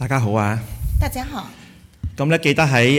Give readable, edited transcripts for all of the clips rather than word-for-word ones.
大家好啊！ 大家好。 咁咧，記得喺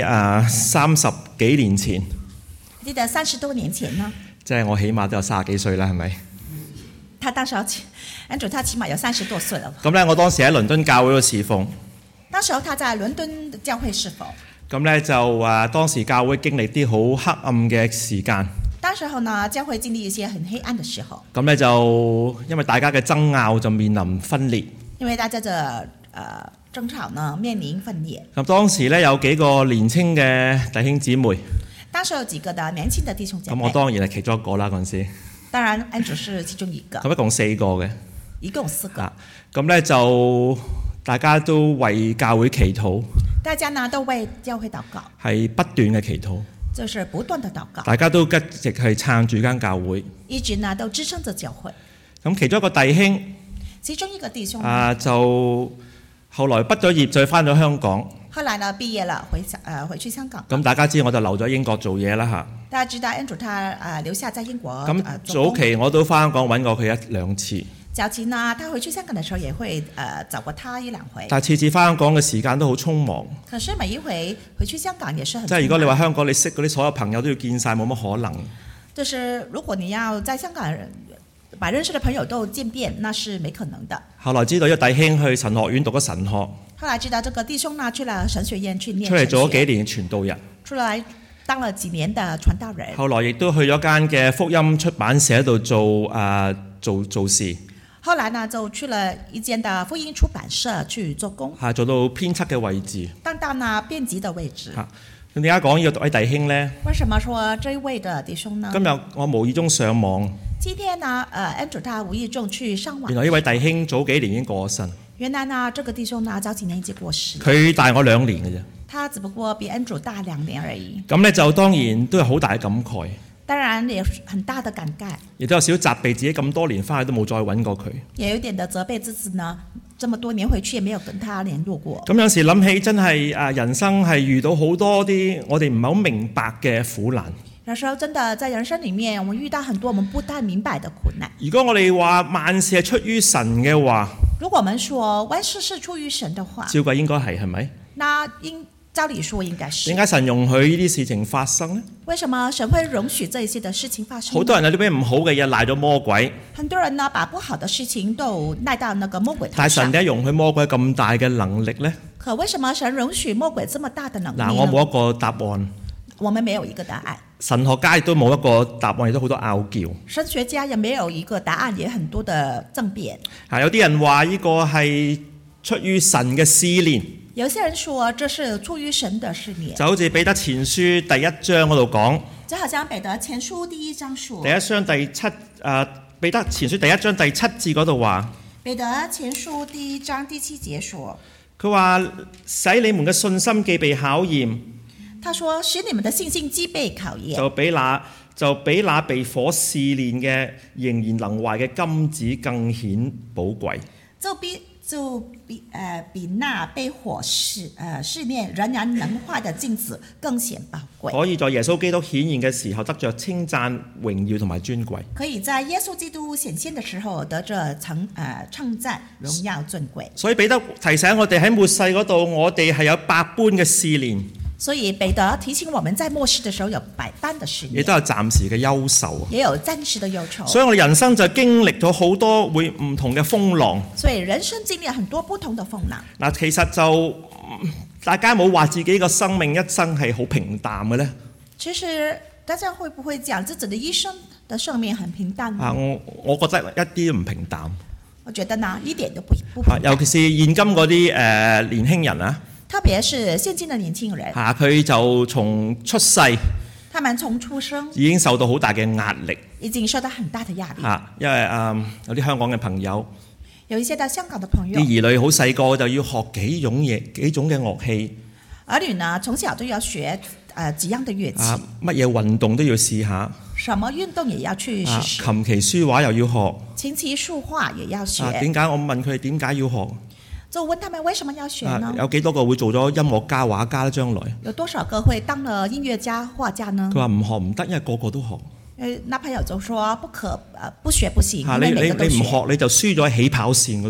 30幾年前， 記得30多年前呢， 即係我起碼都有30幾歲啦，係咪？ 他當時Andrew 他起碼有30多歲了。 咁咧，我當時喺倫敦教會度侍奉。 當時候他在倫敦教會侍奉。 咁咧就當時教會經歷啲好黑暗嘅時間。 當時候呢，教會經歷一些很黑暗的時候。 咁咧就因為大家嘅爭拗就面臨分裂。 因為大家嘅爭吵呢面臨分裂。 咁當時咧有幾個年輕嘅弟兄姊妹。 當時有幾個的年輕的弟兄姐妹。 咁我當然係其中一個啦，嗰陣時。 當然 Andrew 是其中一個。 咁一共4個嘅。 一共4個。 咁咧就大家都為教會祈禱。 大家呢都為教會禱告。係不斷嘅祈禱。 就是不斷的禱告。 大家都一直係撐住間教會。 一直呢都支撐着教會。 咁其中一個弟兄。 其中一個弟兄就後來畢咗業，再翻咗香港。 後來呢畢業了，回去香港。 咁大家知我就留咗英國做嘢啦嚇。 大家知道 Andrew 他留下在英國。 咁早期我都翻香港揾過佢1-2次。 早期呢，他回去香港的時候也會找過他1-2回。 但係次次翻香港嘅時間都好匆忙。 可是每一回回去香港也是很匆忙。 即係如果你話香港你識嗰啲所有朋友都要見晒，冇乜可能。 就是如果你要在香港把認識的朋友都見遍，那是沒可能的。 後來知道一弟兄去神學院讀咗神學。 後來知道這個弟兄呢去了神學院去念出嚟做咗幾年傳道人。 出來當了幾年的傳道人。後來亦都去咗間嘅福音出版社度做事。 後來呢就去了一間的福音出版社去做工。 做到編輯嘅位置。 當到呢編輯的位置。 咁點解講呢個位弟兄呢？ 為什麼說這一位的弟兄呢？ 今日我無意中上網。 今天呢，Andrew 他無意中去上網。 原來呢位弟兄早幾年已經過咗身。 原來呢，這個弟兄呢早幾年已經過世。 佢大我2年嘅啫。 他只不過比 Andrew 大2年而已。 咁呢就當然都有好大嘅感慨。 當然也有很大的感慨。亦都有少責備自己咁多年翻去都冇再揾過佢。 也有點的責備自己呢，這麼多年回去也沒有跟他聯絡過。 咁有時諗起真係人生係遇到好多啲我哋唔係好明白嘅苦難。 有時候真的在人生裡面，我們遇到很多我們不太明白的苦難。 如果我哋話萬事係出於神嘅話， 如果我們說萬事是出於神的話， 照計應該係咪？ 那照理說應該是。 點解神容許呢啲事情發生呢？ 為什麼神會容許這一些的事情發生？ 好多人有啲咩唔好嘅嘢賴咗魔鬼。 很多人呢，把不好的事情都賴到那個魔鬼頭上。 但係神點解容許魔鬼咁大嘅能力呢？ 可為什麼神容許魔鬼這麼大的能力呢？ 我冇一個答案。 我們沒有一個答案。 神學家亦都冇一個答案，亦都好多拗撬。 神學家也沒有一個答案，也很多的爭辯。 有啲人話呢個係出於神嘅試煉。 有些人說這是出於神的試煉。 就好似彼得前書第1章嗰度講。 就好像彼得前書第1章說。 彼得前書第1章第7節嗰度話。 彼得前書第1章第7節說。 佢話使你們嘅信心既被考驗。 他說：使你們的信心既被考驗， 就比那被火試煉嘅仍然能壞嘅金子更顯寶貴。 就比那被火試煉仍然能壞的金子更顯寶貴。 可以在耶穌基督顯現嘅時候得着稱讚、榮耀同埋尊貴。 可以在耶穌基督顯現的時候得着稱讚、榮耀、尊貴。 所以彼得提醒我哋喺末世嗰度，我哋係有百般嘅試煉。 所以彼得提醒我們在末世的時候有百般的試煉， 亦都有暫時嘅憂愁， 也有暫時的憂愁。 所以我哋人生就經歷咗好多會唔同嘅風浪。 所以人生經歷很多不同的風浪。 嗱，其實就大家冇話自己個生命一生係好平淡嘅咧。 其實大家會不會講自己的一生的生命很平淡呢？ 我覺得一啲都唔平淡。 我覺得呢一點都不平淡。 尤其是現今嗰啲年輕人啊。 特別是現今的年輕人， 佢就從出世， 他們從出生已經受到好大嘅壓力， 已經受到很大的壓力。 因為有啲香港嘅朋友， 有一些到香港的朋友， 啲兒女好細個就要學幾種嘅樂器， 兒女呢從小都要學幾樣的樂器， 乜嘢運動都要試下， 什麼運動也要去試試， 琴棋書畫又要學， 琴棋書畫也要學。 點解我問佢哋點解要學？ 就問他們為什麼要學呢？ 有幾多個會做咗音樂家、畫家咧？將來有多少個會當了音樂家、畫家呢？ 佢話唔學唔得，因為個個都學。 那朋友就說不學不行， 你唔學你就輸咗喺起跑線嗰度。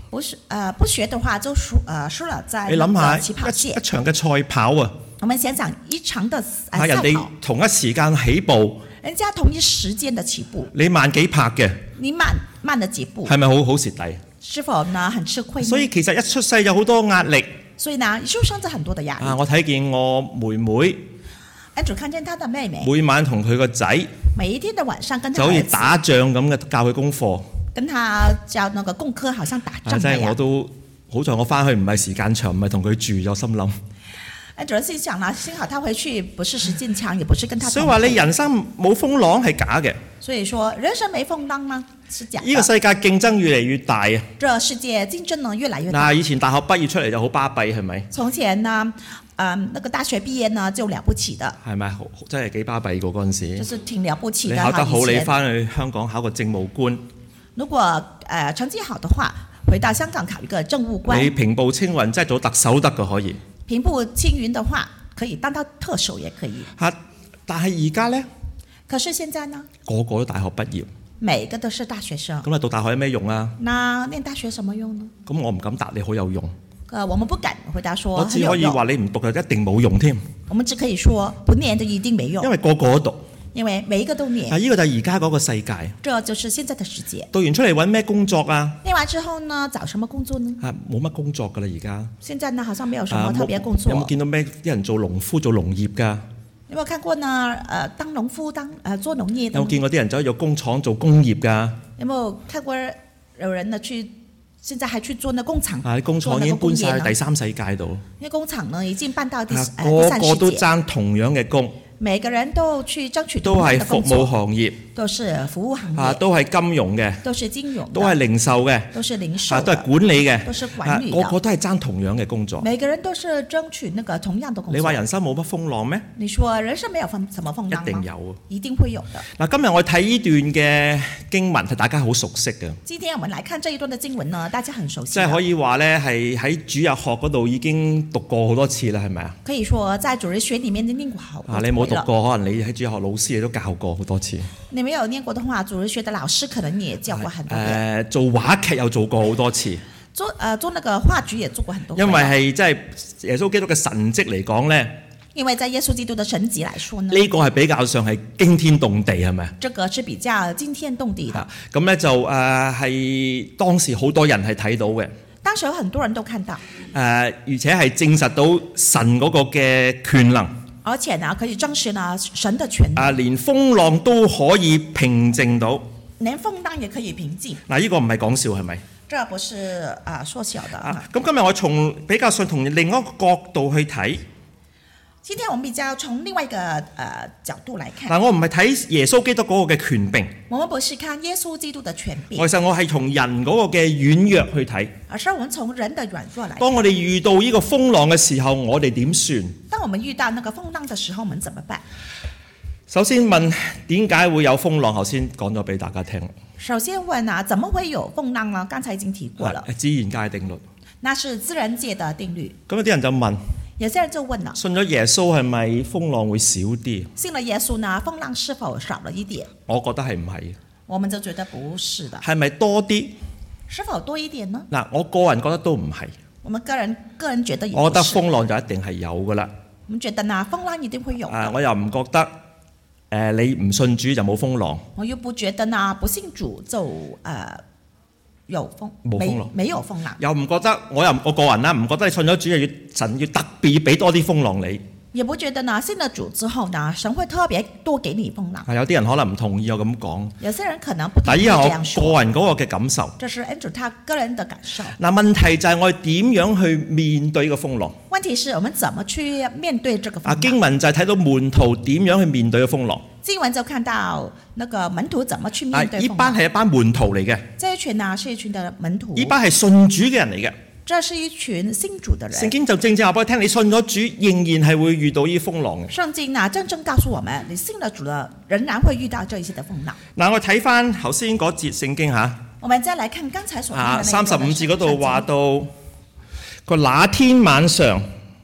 不學的話就輸了在你諗那個起跑下線一。場嘅賽跑啊， 我們想想一場的人哋賽跑， 同一時間起步， 人家同一時間的起步， 你慢幾拍嘅， 你慢了幾步， 係咪好蝕底？ 是否呢很吃虧呢？ 所以其實一出世有好多壓力所以呢，一出生就很多的壓力。 啊！我睇見我妹妹 Andrew 看見他的妹妹， 每晚同佢個仔每一天的晚上跟他就好似兒子打仗咁嘅教佢功課， 跟他教那個功課，好像打仗真係我那樣。 都好在我翻去唔係時間長，唔係同佢住咗，心諗。 Andrew 心想啦，幸好他回去不是時間長，也不是跟他同所以話你人生冇風浪係假嘅， 所以說人生沒風浪呢是假的。 呢個世界競爭越嚟越大啊！ 這世界競爭呢越來越大。 嗱，以前大學畢業出嚟就好巴閉，係咪？ 從前呢，那個大學畢業呢就了不起的， 係咪？真係幾巴閉個嗰陣時。 就是挺了不起的。 你考得好，你以前翻去香港考個政務官， 如果成績好的話，回到香港考一個政務官， 你平步青雲，真係做特首得㗎可以。 平步青雲的話，可以當到特首也可以。 嚇！但係而家呢， 可是現在呢， 個個都大學畢業， 每個都是大學生。 咁啊讀大學有咩用啊？ 那念大學什麼用呢？ 咁我唔敢答你好有用， 我們不敢回答說我只可以話你唔讀就一定冇用添， 我們只可以說不念就一定沒用， 因為個個都讀。 因為每一個都念。 呢個就係而家嗰個世界。 這就是現在的世界。 讀完出嚟揾咩工作啊？ 念完之後呢，找什麼工作呢？ 冇乜工作㗎啦，而家。 現在呢，好像沒有什麼特別工作。 有冇見到咩啲人做農夫做農業㗎？ 有冇看過呢？當農夫做農業的。 有冇見過啲人走去工廠做工業㗎？ 有冇看過有人呢現在還去做那工廠？ 啲工廠已經搬晒去第三世界度。 那工廠呢已經搬到第三世界。 個個都爭同樣嘅工。 每個人都去爭取都係服務行業， 都是服務行業， 都係金融嘅， 都是金融， 都係零售嘅， 都是零售， 都係管理嘅， 都是管理的， 個個都係爭同樣嘅工作。 每個人都是爭取那個同樣的工作。 你話人生冇乜風浪咩？ 你說人生沒有什麼風浪嗎？ 一定有啊， 一定會有的。 嗱，今日我睇呢段嘅經文係大家好熟悉嘅。 今天我們來看這一段的經文呢，大家很熟悉。 即係可以話咧，係喺主日學嗰度已經讀過好多次啦，係咪啊？ 可以說在主日學裡面念過好多次。 你冇讀過，可能你喺主日學老師你都教過好多次。 你沒有念過的話，主日學的老師可能也教過很多遍。 做話劇又做過好多次。 做那個話劇也做過很多。 因為係即係耶穌基督嘅神蹟嚟講咧。 因為在耶穌基督的神蹟來說呢， 呢個係比較上係驚天動地，係咪？ 這個是比較驚天動地的。 咁咧就係當時好多人係睇到嘅。 當時有很多人都看到。 而且係證實到神嗰個嘅權能。 而且呢，可以證實呢神的權能。 連風浪都可以平靜到。 連風浪也可以平靜。 嗱，呢個唔係講笑係咪？ 這不是說笑的。 咁今日我從比較上從另一個角度去睇。 今天我們比較從另外一個角度來看。 嗱，我唔係睇耶穌基督嗰個嘅權柄。 我們不是看耶穌基督的權柄。 其實我係從人嗰個嘅軟弱去睇。 而是我們從人的軟弱來看。 當我哋遇到呢個風浪嘅時候，我哋點算？ 當我們遇到那個風浪的時候，我們怎麼辦？ 首先問點解會有風浪？頭先講咗俾大家聽。 首先問怎麼會有風浪呢？剛才已經提過了。 自然界定律。 那是自然界的定律。 咁有啲人就問。 有些人就問了： 信咗耶穌係咪風浪會少啲？ 信了耶穌呢，風浪是否少了一點？ 我覺得係唔係？ 我們就覺得不是的。 係咪多啲？ 是否多一點呢？ 嗱，我個人覺得都唔係。 我們個人覺得也不是。 我覺得風浪就一定係有噶啦。 我們覺得呢，風浪一定會有。 我又唔覺得你唔信主就冇風浪。 我又不覺得呢，不信主就有風冇風浪，沒有風浪。 又唔覺得，我個人啦，唔覺得你信咗主就神要特別俾多啲風浪你。 也不覺得呢，信了主之後呢，神會特別多給你風浪。 有啲人可能唔同意我咁講。 有些人可能不同意這樣說。 我個人嗰個嘅感受。 這是 Andrew 他個人的感受。 嗱，問題就係我哋點樣去面對呢個風浪？ 問題是我們怎麼去面對這個風浪？ 經文就係睇到門徒點樣去面對個風浪。 經文就看到那個門徒怎麼去面對風浪。 呢班係一班門徒嚟嘅。 這一群呢是一群的門徒。 呢班係信主嘅人嚟嘅。 這是一群信主的人。 聖經就正正話俾我聽，你信咗主，仍然係會遇到呢啲風浪嘅。 聖經呢正正告訴我們，你信了主了，仍然會遇到這一些的風浪。 嗱，我睇翻頭先嗰節聖經嚇。 我們再來看剛才所講的 35節嗰度話到，個那天晚上。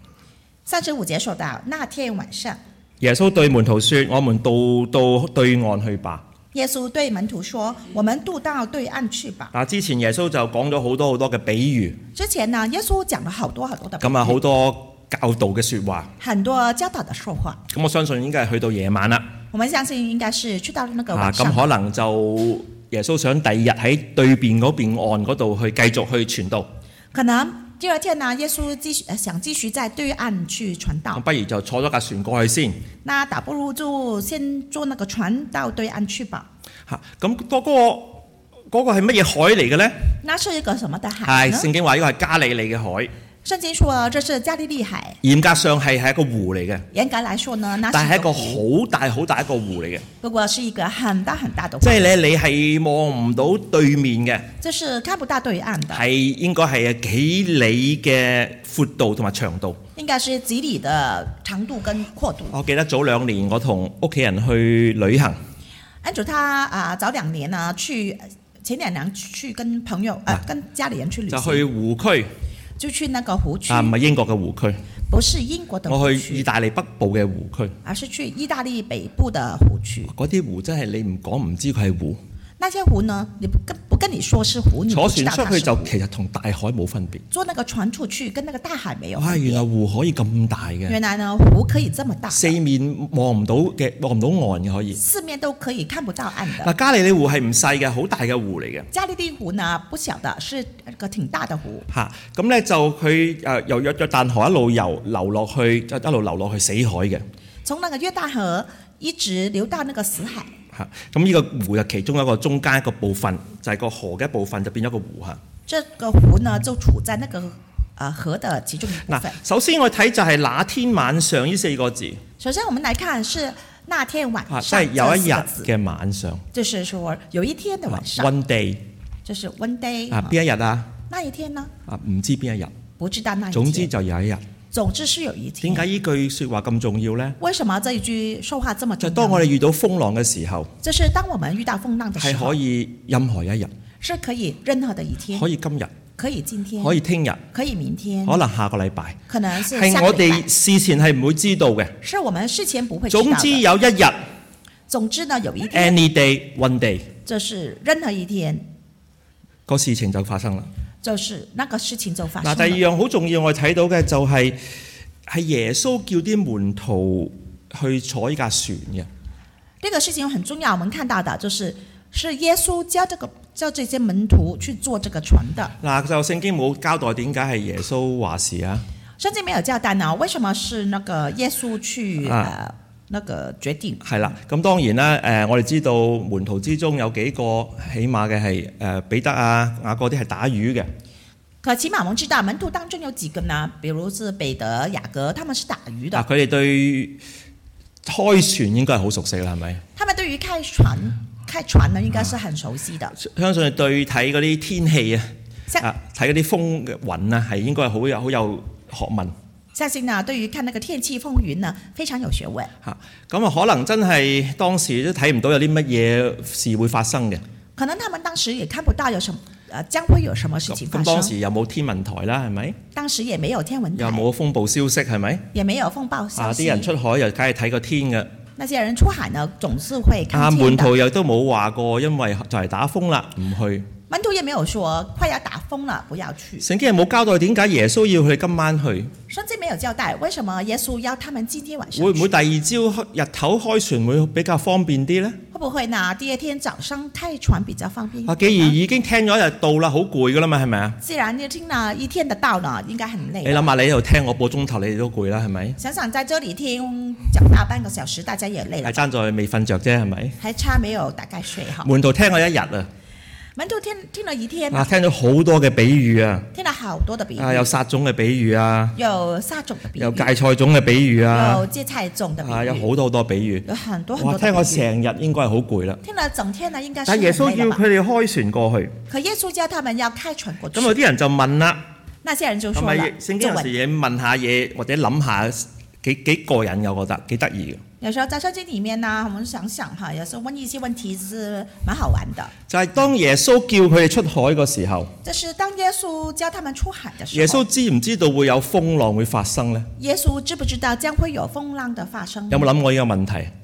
35節說到那天晚上， 耶穌對門徒說：我們到對岸去吧。 耶穌對門徒說：我們渡到對岸去吧。 之前耶穌就講咗好多好多嘅比喻， 之前呢，耶穌講了好多好多的比喻， 咁好多教導嘅説話， 很多教導的說話。 咁我相信應該係去到夜晚啦。 我們相信應該是去到那個晚上。 咁可能就耶穌想第二日喺對邊嗰邊岸嗰度去繼續去傳道。 可能第二天呢，耶穌想繼續在對岸去傳道。 咁不如就坐咗架船過去先。 那倒不如就先坐那個船到對岸去吧。 咁嗰個係乜嘢海嚟嘅呢？ 那是一個什麼的海呢？ 聖經話呢個係加利利嘅海。 聖經說這是加利利海。 嚴格上係一個湖嚟嘅。 嚴格來說呢， 但係一個好大好大一個湖嚟嘅。 不過是一個很大很大的湖。 即係你係望唔到對面嘅。 就是看不到對岸的。 係應該係幾里嘅闊度同埋長度。 應該是幾里的長度跟闊度。 我記得早2年我同屋企人去旅行。 Andrew 他早2年呢前2年去跟朋友跟家裡人去旅行。 就去湖區。 就去那個湖區。 唔係英國嘅湖區。 不是英國的湖區。 我去意大利北部嘅湖區。 而是去意大利北部的湖區。 嗰啲湖真係你唔講唔知佢係湖。 那些湖呢？你不跟你說是湖，你不知道它是湖。 坐船出去就其實同大海冇分別。 坐那個船出去跟那個大海沒有分別。 原來湖可以咁大嘅。 原來呢湖可以這麼大。 四面望唔到岸嘅可以。 四面都可以看不到岸的。 加利利湖係唔細嘅，好大嘅湖嚟嘅。 加利利湖呢不小的，是一個挺大的湖。 咁咧就佢由約旦河一路流落去，一路流落去死海嘅。 從那個約旦河一直流到那個死海。 咁呢個湖就其中一個中間一個部分，就係個河嘅一部分就變咗個湖嚇。 這個湖呢就處在那個河的其中一部分。 首先我睇就係那天晚上呢4個字。 首先我們來看是那天晚上， 即係有一日嘅晚上。 就是說有一天的晚上。 One day。 就是 one day。 邊一日啊？ 那一天呢？ 唔知邊一日。 不知道那一天。 總之就有一日。 總之是有一天。 點解呢句説話咁重要呢？ 為什麼這一句說話這麼重要？ 就當我哋遇到風浪嘅時候， 就是當我們遇到風浪的時候， 係可以任何一日， 是可以任何的一天， 可以今日， 可以今天， 可以聽日， 可以明天， 可能下個禮拜， 可能是下個禮拜， 係我哋事前係唔會知道嘅。 是我們事前不會知道的。 總之有一日， 總之呢有一天 ，any day one day， 就是任何一天， 個事情就發生啦。 就是那個事情就發生了。 第二樣好重要，我哋睇到嘅就係耶穌叫啲門徒去坐呢架船嘅。 呢個事情很重要，我們看到的就是耶穌叫這些門徒去坐這個船的。 就聖經冇交代點解係耶穌話事啊？ 聖經沒有交代呢，為什麼是那個耶穌去那個決定？係啦， 咁當然啦，我哋知道門徒之中有幾個，起碼嘅係彼得啊、雅各啲係打魚嘅。 可起碼我們知道門徒當中有幾個呢？比如是彼得、雅各，他們是打魚的。 佢哋對開船應該係好熟悉啦，係咪？ 他們對於開船呢，應該是很熟悉的。 相信對睇嗰啲天氣睇嗰啲風嘅雲啊，係應該係好有學問。 相信呢，對於看那個天氣風雲呢，非常有學問。 咁可能真係當時都睇唔到有啲乜嘢事會發生嘅。 可能他們當時也看不到有什麼將會有什麼事情發生。 咁當時又冇天文台啦，係咪？ 當時也沒有天文台。 又冇風暴消息，係咪？ 也沒有風暴消息。 啲人出海又梗係睇個天嘅。 那些人出海呢，總是會看天的。 門徒又都冇話過，因為就係打風啦，唔去。 門徒也沒有說快要打風了，不要去。 聖經係冇交代點解耶穌要佢今晚去。 聖經沒有交代為什麼耶穌要他們今天晚上去。 會唔會第二朝日頭開船會比較方便啲呢？ 會不會呢？第二天早上開船比較方便？ 既然已經聽咗一日道啦，好攰噶啦嘛，係咪啊？ 既然你聽了一天的道呢，應該很累。 你諗下，你喺度聽我個鐘頭，你哋都攰啦，係咪？ 想想在這裡聽講到半個小時，大家也累了。 係爭在未瞓着啫，係咪？ 還差沒有大概睡好。 門徒聽咗一日啊！ 門徒聽了一天聽咗好多嘅比喻啊！ 聽了好多的比喻。 有撒種嘅比喻啊！ 有撒種的比喻。 有芥菜種嘅比喻啊！ 有芥菜種的比喻。 有好多好多比喻。 有很多很多。 聽我成日應該係好攰啦。 聽了整天呢，應該是但耶穌要佢哋開船過去。 可耶穌叫他們要開船過去。 咁有啲人就問啦。 那些人就說了。 聖經有時嘢問下嘢或者諗下幾過癮，我覺得幾得意嘅。 有時候在聖經裡面呢，我們想想哈，有時候問一些問題是蠻好玩的。 就係當耶穌叫佢哋出海嘅時候， 就是當耶穌叫他們出海的時候， 耶穌知唔知道會有風浪會發生呢？ 耶穌知不知道將會有風浪的發生？ 有冇諗過呢個問題？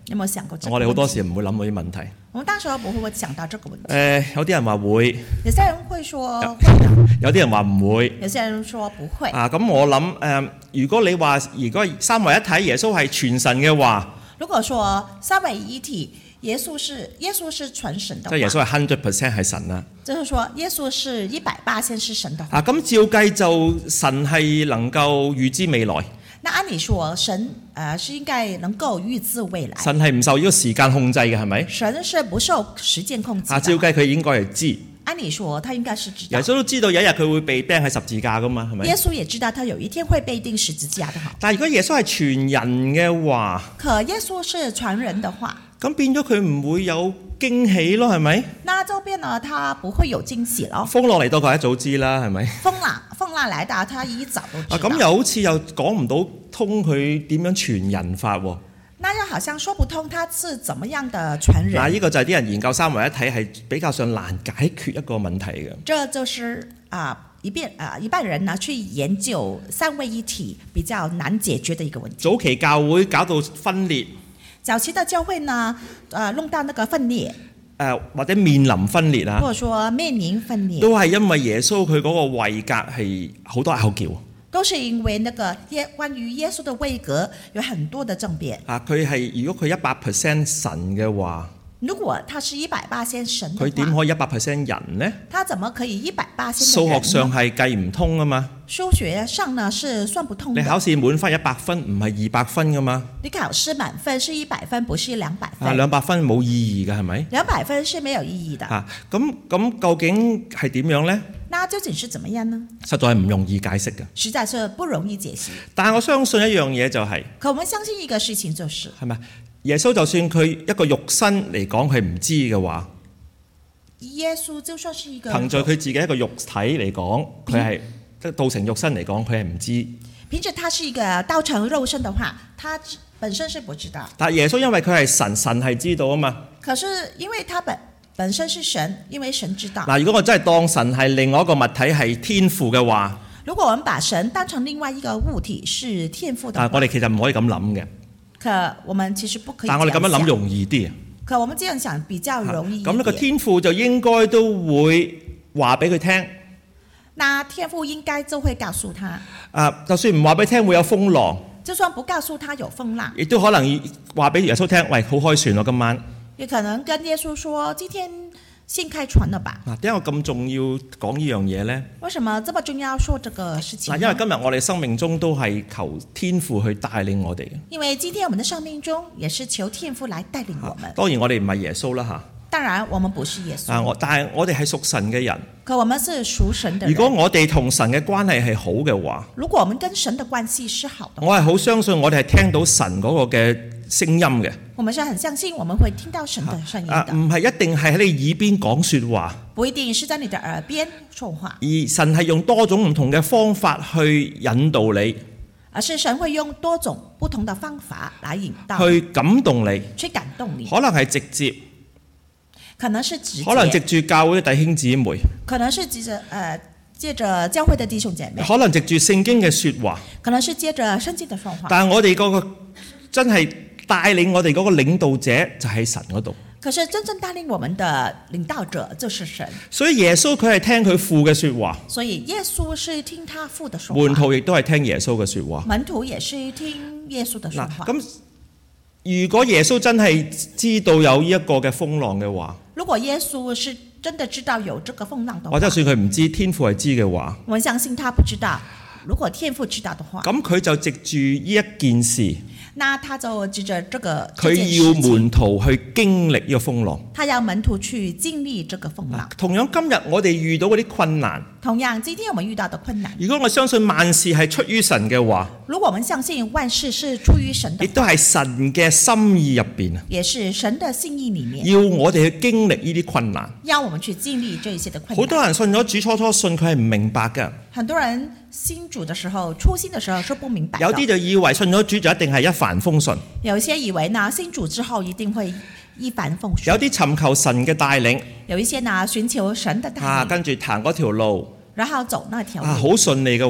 有冇想過這個問題？ 我哋好多時唔會諗到啲問題。 我們當時不會想到這個問題。 有啲人話會， 有些人會說會的， 有啲人話唔會。 有些人說不會。 咁我諗如果你話如果三位一體耶穌係全神嘅話， 如果說三位一體耶穌是全神的話， 即係耶穌係100%係神啦。 就是說耶穌是100%是神的話。 咁照計就神係能夠預知未來。 那按理說神是應該能夠預知未來。 神係唔受呢個時間控制嘅，係咪？ 神是不受時間控制的。 照計佢應該係知。 按理說他應該是知道。 耶穌都知道有一日佢會被釘喺十字架噶嘛，係咪？ 耶穌也知道他有一天會被釘十字架的。好。 但係如果耶穌係全人嘅話， 可耶穌是全人的話， 咁變咗佢唔會有驚喜咯，係咪？ 那就變了他不會有驚喜咯。 風浪嚟到佢一早知啦，係咪？ 風浪來到他一早都知道。 咁又好似又講唔到通佢點樣全人法喎？ 那又好像說不通，他是怎麼樣的全人？ 呢個就係啲人研究三位一體係比較上難解決一個問題嘅。 這就是一般人呢去研究三位一體比較難解決的一個問題。 早期教會搞到分裂， 早期的教會呢，弄到那個分裂， 或者面臨分裂啊， 或者說面臨分裂， 都係因為耶穌佢嗰個位格係好多拗撬。 都是因為那個關於耶穌的位格有很多的爭辯。 佢係如果佢100%神嘅話， 如果他是100%神的話， 佢點可以100%人呢？ 他怎麼可以100% 數學上係計唔通啊嘛。 數學上呢是算不通的。 你考試滿分100分，唔係200分噶嘛？ 你考試滿分是100分，不是200分。 200分冇意義嘅係咪 ？200分是沒有意義的。 咁究竟係點樣呢？ 那究竟是怎麼樣呢？ 實在係唔容易解釋嘅。 實在是不容易解釋。 但係我相信一樣嘢就係， 可我們相信一個事情就是， 係咪？耶穌就算佢一個肉身嚟講，佢唔知嘅話， 耶穌就算是一個憑著佢自己一個肉體嚟講，佢係道成肉身嚟講，佢係唔知。 憑着他是一個道成肉身的話，他本身是不知道。 但耶穌因為佢係神，神係知道啊嘛。 可是因為他本身是神，因為神知道。 如果我真係當神係另外一個物體係天父嘅話， 如果我們把神當成另外一個物體是天父的話， 我哋其實唔可以咁諗嘅。 可我們其實不可以。 但我哋咁樣諗容易啲。 可我們這樣想比較容易一點。 咁呢個天父就應該都會話俾佢聽。 那天父應該就會告訴他。 就算唔話俾佢聽會有風浪， 就算不告訴他有風浪， 亦都可能話俾耶穌聽，喂，好開船咯，今晚。 也可能跟耶穌說，今天先開船了吧？ 點解我咁重要講呢樣嘢呢？ 為什麼這麼重要說這個事情？ 因為今日我哋生命中都係求天父去帶領我哋。 因為今天我們的生命中也是求天父來帶領我們。 當然我哋唔係耶穌啦嚇。 當然我們不是耶穌。 但係我哋係屬神嘅人。 可我們是屬神的人。 如果我哋同神嘅關係係好嘅話， 如果我們跟神的關係是好的， 我係好相信我哋係聽到神嗰個嘅聲音嘅。 我們是很相信我們會聽到神的聲音的。 唔係一定係喺你耳邊講說話， 不一定是在你的耳邊說話， 而神係用多種唔同嘅方法去引導你， 而是神會用多種不同的方法來引導， 去感動你， 去感動你， 可能係直接， 可能是直接， 可能藉住教會嘅弟兄姊妹， 可能是借着教會的弟兄姐妹， 可能藉住聖經嘅說話， 可能是借着聖經的說話。 但係我哋嗰個真係帶領我哋嗰個領導者就喺神嗰度。 可是真正帶領我們的領導者就是神。 所以耶穌佢係聽佢父嘅說話。 所以耶穌是聽他父的說話。 門徒亦都係聽耶穌嘅說話。 門徒也是聽耶穌的說話。 咁如果耶穌真係知道有呢一個嘅風浪嘅話， 如果耶穌是真的知道有這個風浪的話， 或者算佢唔知，天父係知嘅話， 我相信他不知道。如果天父知道的話， 咁佢就藉住呢一件事， 那他就藉着這個佢要門徒去經歷呢個風浪。 他要門徒去經歷這個風浪。 同樣今日我哋遇到嗰啲困難， 同樣今天我們遇到的困難， 如果我相信萬事係出於神嘅話， 如果我們相信萬事是出於神的， 亦都係神嘅心意入邊， 也是神的心意裡面， 要我哋去經歷呢啲困難， 要我們去經歷這一些的困難。 好多人信咗主初信佢係唔明白㗎。 很多人信主的時候，初信的時候是不明白的。 有啲就以為信咗主就一定係一帆風順。 有些以為呢，信主之後一定會一帆風順。 有啲尋求神嘅帶領。 有一些呢尋求神的帶領。 跟住行嗰條路。 然後走那條路。 好順利嘅話。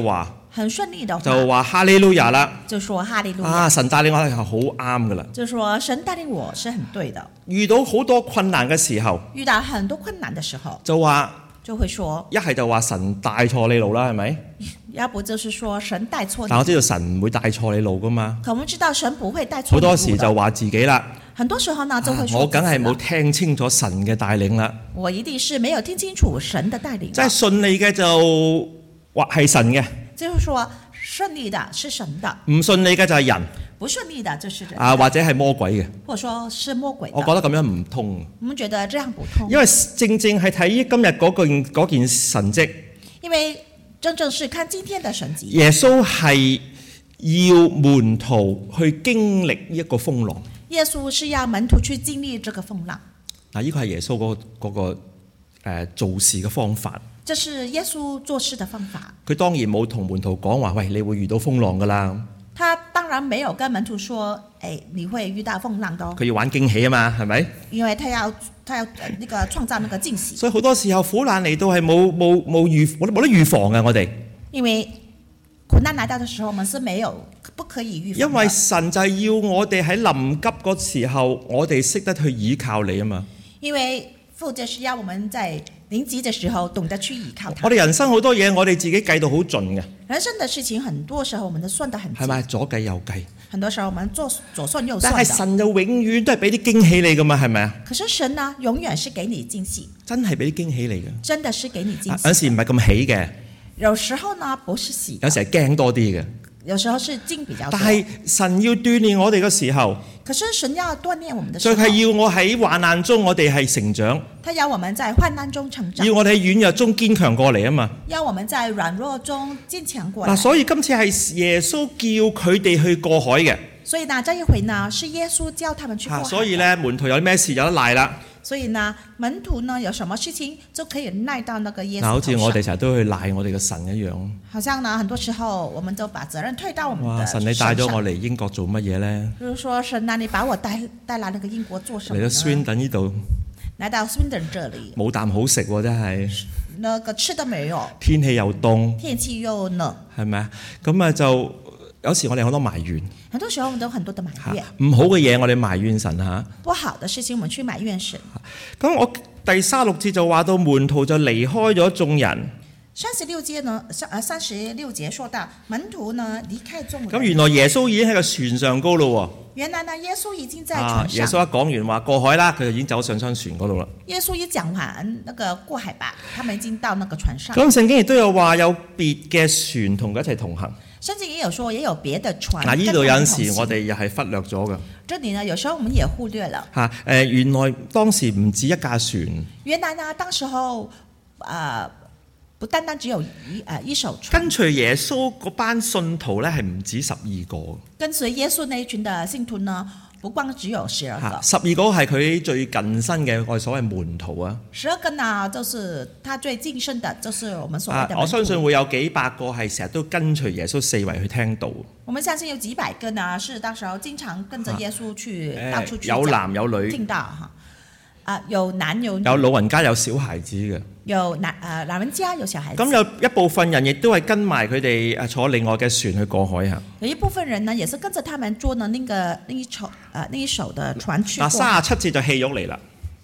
很順利的話， 就話哈利路亞啦。 就說哈利路亞。 啊，神帶領我係好啱噶啦。 就說神帶領我是很對的。 遇到好多困難嘅時候， 遇到很多困難的時候， 就話就會說一係就話神帶錯你路啦，係咪？ 要不就是說神帶錯你。 但我知道神唔會帶錯你路噶嘛。 可我們知道神不會帶錯你路的。 好多時就話自己啦。 很多時候呢，就會說我梗係冇聽清楚神嘅帶領啦。 我一定是沒有聽清楚神的帶領。 即係順利嘅就話係神嘅， 就是說順利的是神的， 唔順利嘅就係人。 不順利的就是人或者係魔鬼嘅， 或者說是魔鬼的。 我覺得咁樣唔通。 我們覺得這樣不通， 因為正正係睇今日嗰件神蹟。 因為正正是看今天的神蹟。 耶穌係要門徒去經歷一個風浪。 耶穌是要門徒去經歷這個風浪。 嗱，呢個係耶穌嗰個做事嘅方法。 這是耶穌做事的方法。 佢當然冇同門徒講話，喂，你會遇到風浪噶啦。 他當然沒有跟門徒說，你會遇到風浪的。 佢要玩驚喜啊嘛，係咪？ 因為他要那個創造那個驚喜。 所以好多時候苦難嚟到係冇得預防嘅，我哋。 因為苦難來到的時候，我們是不可以預防的。 因為神就係要我哋喺臨急嗰時候，我哋識得去倚靠你啊嘛。 因為父就是要我們在臨急的時候懂得去倚靠他。 我哋人生好多嘢，我哋自己計到好盡嘅。 人生的事情很多時候我們都算得很盡。 係咪左計右計？ 很多時候我們左算右算。 但係神就永遠都係俾啲驚喜你噶嘛，係咪啊？ 可是神呢，永遠是給你驚喜。 真係俾啲驚喜你嘅。 真的是給你驚喜。 有時唔係咁喜嘅。 有時候呢，不是喜。 有時係驚多啲嘅。 有時候是驚比較多。 但係神要鍛鍊我哋嘅時候， 可是神要鍛鍊我們的時候， 就係要我喺患難中我哋係成長。 他要我們在患難中成長。 要我哋喺軟弱中堅強過嚟啊嘛。 要我們在軟弱中堅強過來。 所以今次係耶穌叫佢哋去過海嘅。 所以呢，這一回呢，是耶穌叫他們去過海。 所以呢，門徒有啲咩事有得賴啦。 所以呢，門徒呢有什麼事情就可以賴到那個耶穌頭上。 好似我哋成日都去賴我哋嘅神一樣。 好像呢，很多時候我們就把責任推到我們的身上。 神，你帶咗我嚟英國做乜嘢呢？ 比如說，神啊，你把我帶來那個英國做什麼呢？ 嚟到 Swindon 呢度。 來到 Swindon 這裡。 冇啖好食喎，真係。 那個吃都沒有。 天氣又凍。 天氣又冷。係咪啊？咁啊就有時我哋好多埋怨。 很多時候我們都很多的埋怨。 唔好嘅嘢我哋埋怨神嚇。 不好的事情我們去埋怨神。 咁我第36節就話到門徒就離開咗眾人。 36節呢？36節說到門徒呢離開眾人。 咁原來耶穌已經喺個船上高咯喎。 原來呢，耶穌已經在船上。 耶穌一講完話過海啦，佢就已經走上船嗰度啦。 耶穌一講完那個過海吧，他們已經到那個船上。 咁聖經亦都有話有別嘅船同佢一齊同行。 聖經也有說，也有別的船。 嗱，呢度有陣時我哋又係忽略咗嘅。 這裡呢，有時候我們也忽略了。 原來當時唔止一架船。 原來呢，當時候不單單只有一艘船。 跟隨耶穌嗰班信徒咧係唔止12個。 跟隨耶穌那一群的信徒呢，不光只有12個。 12個係佢最近身嘅我哋所謂門徒啊。 12個呢，就是他最近身的，就是我們所謂的門徒。 我相信會有幾百個係成日都跟隨耶穌四圍去聽道。 我們相信有幾百個呢，是當時候經常跟着耶穌去到處去有男有女。 聽到哈。有男有女， 有老人家有小孩子嘅， 有老人家有小孩子。 咁有一部分人亦都係跟埋佢哋坐另外嘅船去過海啊。 有一部分人呢，也是跟着他們坐呢那一艘的船去過海。 37節就戲肉嚟啦。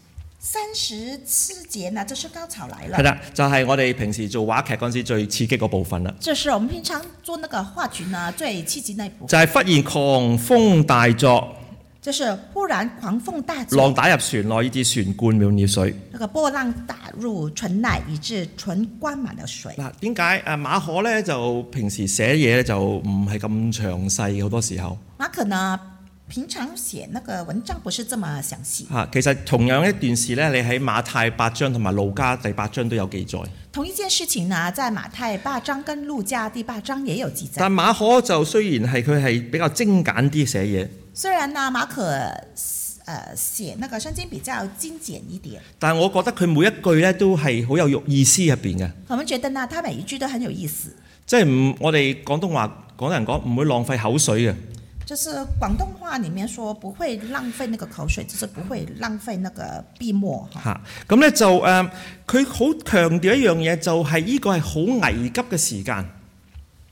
37節呢，就是高潮來了。 係啦，就係我哋平時做話劇嗰陣時最刺激嗰部分啦。 這是我們平常做那個話劇呢最刺激那一部分。 就係忽然狂風大作。 就是忽然狂風大作， 浪打入船內，以致船灌滿了水。 那個波浪打入船內，以致船灌滿了水。 嗱，點解馬可咧就平時寫嘢咧就唔係咁詳細，好多時候。 馬可呢平常寫那個文章不是這麼詳細。 其實同樣一段事咧，你喺馬太8章同埋路加第8章都有記載。 同一件事情呢，在馬太8章跟路加第8章也有記載。 但馬可就雖然係佢係比較精簡啲寫嘢。 雖然呢，馬可寫那個聖經比較精簡一點， 但係我覺得佢每一句咧都係好有意思入邊嘅。 我們覺得呢，他每一句都很有意思。 即係我哋廣東話廣東人講唔會浪費口水嘅。 就是廣東話裡面說不會浪費那個口水，就是不會浪費那個筆墨。 咁咧就佢好強調一樣嘢，就係呢個係好危急嘅時間。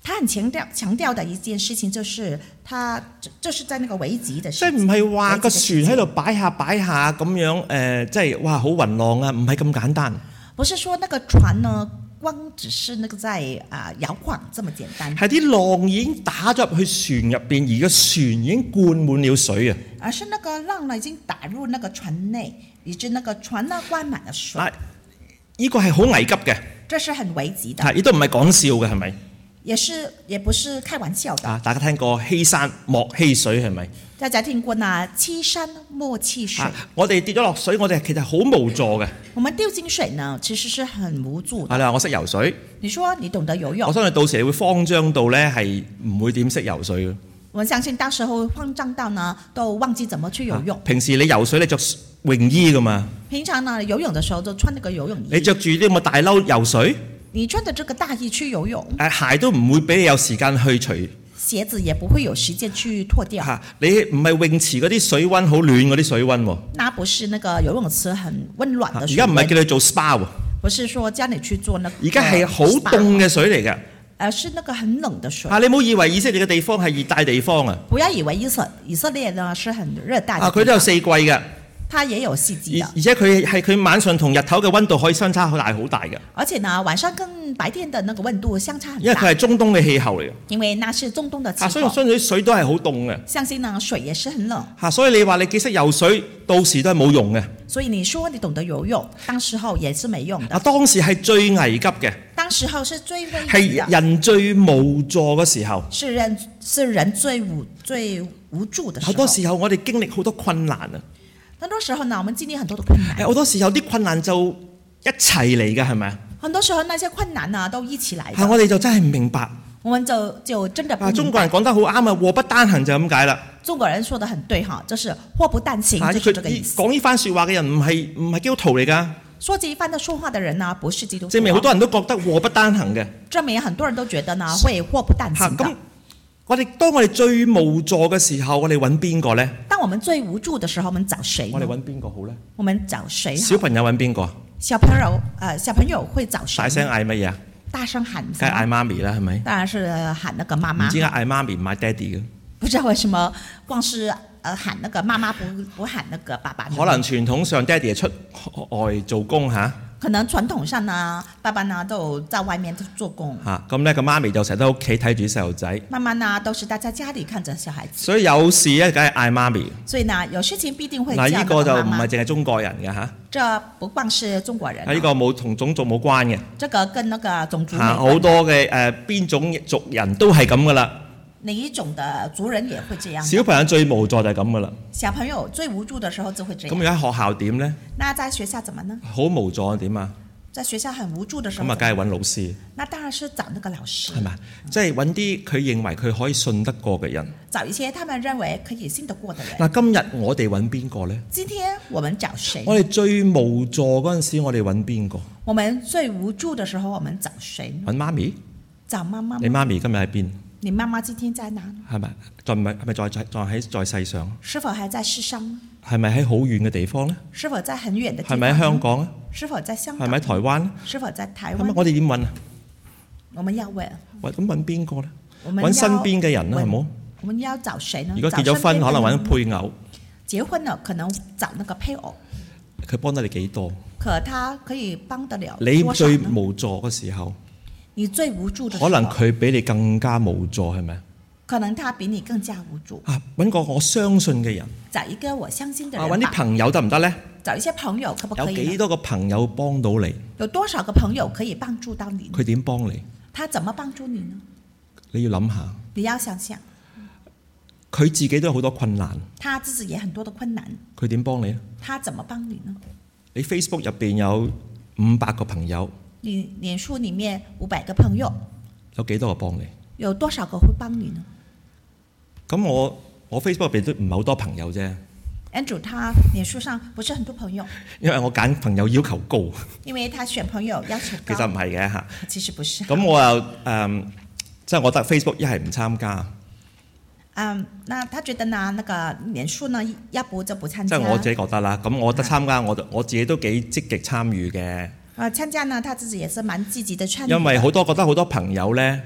他很強調的一件事情就是他就是在那個危急的即時係唔係話個船喺度擺下咁樣即係哇好雲浪啊，唔係咁簡單。 不是說那個船呢光只是那個在搖晃這麼簡單， 係啲浪已經打咗入去船入邊，而個船已經灌滿了水啊！ 而是那個浪呢已經打入那個船內，以致那個船呢灌滿了水。 呢個係好危急嘅， 這是很危急的。 係，呢都唔係講笑嘅，係咪？ 也不是開玩笑的。 大家聽過欺山莫欺水係咪？ 大家聽過呢？欺山莫欺水。 我哋跌咗落水，我哋其實好無助嘅。 我們掉進水呢，其實是很無助的。 係啦，我識游水。 你說你懂得游泳， 我相信到時你會慌張到呢，係唔會點識游水嘅。 我相信到時候慌張到呢，都忘記怎麼去游泳。 平時你游水你着泳衣噶嘛？ 平常呢游泳的時候就穿那個游泳衣。 你着住啲咁嘅大褸游水？ 你穿的這個大衣去游泳， 鞋都唔會俾你有時間去除。 鞋子也不會有時間去脫掉。 你唔係泳池嗰啲水溫好暖嗰啲水溫喎。 那不是那個游泳池很溫暖的水溫。 而家唔係叫你做 SPA 喎。 不是說叫你去做那個。 而家係好凍嘅水嚟嘅。 而是那個很冷的水。 你唔好以為以色列嘅地方係熱帶地方啊。 不要以為以色列呢是很熱帶的。 佢都有4季嘅。 它也有四季的。 而且佢晚上同日頭嘅溫度可以相差好大嘅。 而且呢，晚上跟白天的那個溫度相差很大。 因為佢係中東嘅氣候嚟嘅。 因為那是中東的氣候。 所以我相信水都係好凍嘅。 相信呢水也是很冷。 所以你話你幾識游水，到時都係冇用嘅。 所以你說你懂得游泳，當時候也是沒用的。 當時係最危急嘅。 當時候是最危急的。 係人最無助嘅時候。 是人最無助的時候。 好多時候我哋經歷好多困難啊。 很多時候呢，我們經歷很多的困難。 好多時候啲困難就一齊嚟嘅，係咪啊？ 很多時候那些困難呢都一起來的。 我哋就真係唔明白。 我們就真的不明白。 中國人講得好啱啊，禍不單行就咁解啦。 中國人說得很對哈，就是禍不單行，就是這個意思。 講呢番説話嘅人唔係基督徒嚟㗎。 說這一番的說話的人呢，不是基督徒。 證明好多人都覺得禍不單行嘅。 證明很多人都覺得呢會禍不單行的。 當我哋最無助嘅時候，我哋揾邊個呢？ 當我們最無助的時候，我們找誰呢？ 我哋揾邊個好呢？ 我們找誰？ 小朋友揾邊個？ 小朋友會找誰？ 大聲嗌乜嘢啊？ 大聲喊。 梗係嗌媽咪啦，係咪？ 當然是喊那個媽媽。 唔知點解嗌媽咪唔嗌爹哋嘅？ 不知道為什麼光是喊那個媽媽不喊那個爸爸。 可能傳統上爹哋出外做工嚇。 可能傳統上呢，爸爸呢都在外面做工。 咁呢個媽咪就成日都喺屋企睇住細路仔。 媽媽呢都是待在家裡看着小孩子。 所以有事咧，梗係嗌媽咪。 所以呢，有事情必定會叫那個媽媽。 呢個就唔係淨係中國人嘅嚇。 這不光是中國人。 呢個冇同種族冇關嘅。 這個跟那個種族。 好多嘅邊種族人都係咁噶啦。 哪一種的族人也會這樣。 小朋友最無助就係咁噶啦。 小朋友最無助的時候就會這樣。 咁而家學校點呢？ 那在學校怎麼呢？ 好無助點啊？ 在學校很無助的時候。 咁啊，梗係揾老師。 那當然是找那個老師。 係咪？即係揾啲佢認為佢可以信得過嘅人。 找一些他們認為可以信得過的人。 嗱，今日我哋揾邊個呢？ 今天我們找誰？ 我哋最無助嗰陣時，我哋揾邊個？ 我們最無助的時候，我們找誰？ 揾媽咪。 找媽媽。 你媽咪今日喺邊？ 你媽媽今天在哪？ 係咪？係咪在世上？ 是否還在世上？ 係咪喺好遠嘅地方呢？ 是否在很遠的地方？ 係咪喺香港啊？ 是否在香港？ 係咪喺台灣？ 是否在台灣？ 我哋點揾啊？ 我們要問。 咁揾邊個呢？揾身邊嘅人啦，係冇？ 我們要找誰呢？ 如果結咗婚，可能揾配偶。 結婚了，可能找那個配偶。 佢幫得你幾多？ 可他可以幫得了。 你最無助嘅時候。 你最無助的時候。 可能佢比你更加無助，係咪？ 可能他比你更加無助。 揾個我相信嘅人。 找一個我相信的人。 揾啲朋友得唔得呢？ 找一些朋友可不可以？ 有幾多個朋友幫到你？ 有多少個朋友可以幫助到你？ 佢點幫你？ 他怎麼幫助你呢？ 你要諗下。 你要想想。 佢自己都有好多困難。 他自己也很多的困難。 佢點幫你呢？ 他怎麼幫你呢？ 你 Facebook 入邊有500個朋友。 你臉書裡面500個朋友。 有幾多個幫你？ 有多少個會幫你呢？ 咁我 Facebook 入邊都唔係好多朋友啫。 Andrew 他臉書上不是很多朋友。 因為我揀朋友要求高。 因為他選朋友要求高。 其實唔係嘅嚇。 其實不是。 咁我又即係我覺得 Facebook 一係唔參加。 那他覺得呢，那個臉書呢，要不就不參加。 即係我自己覺得啦。咁我覺得參加我自己都幾積極參與嘅。 參加呢，他自己也是蠻積極的參與。 因為覺得好多朋友呢。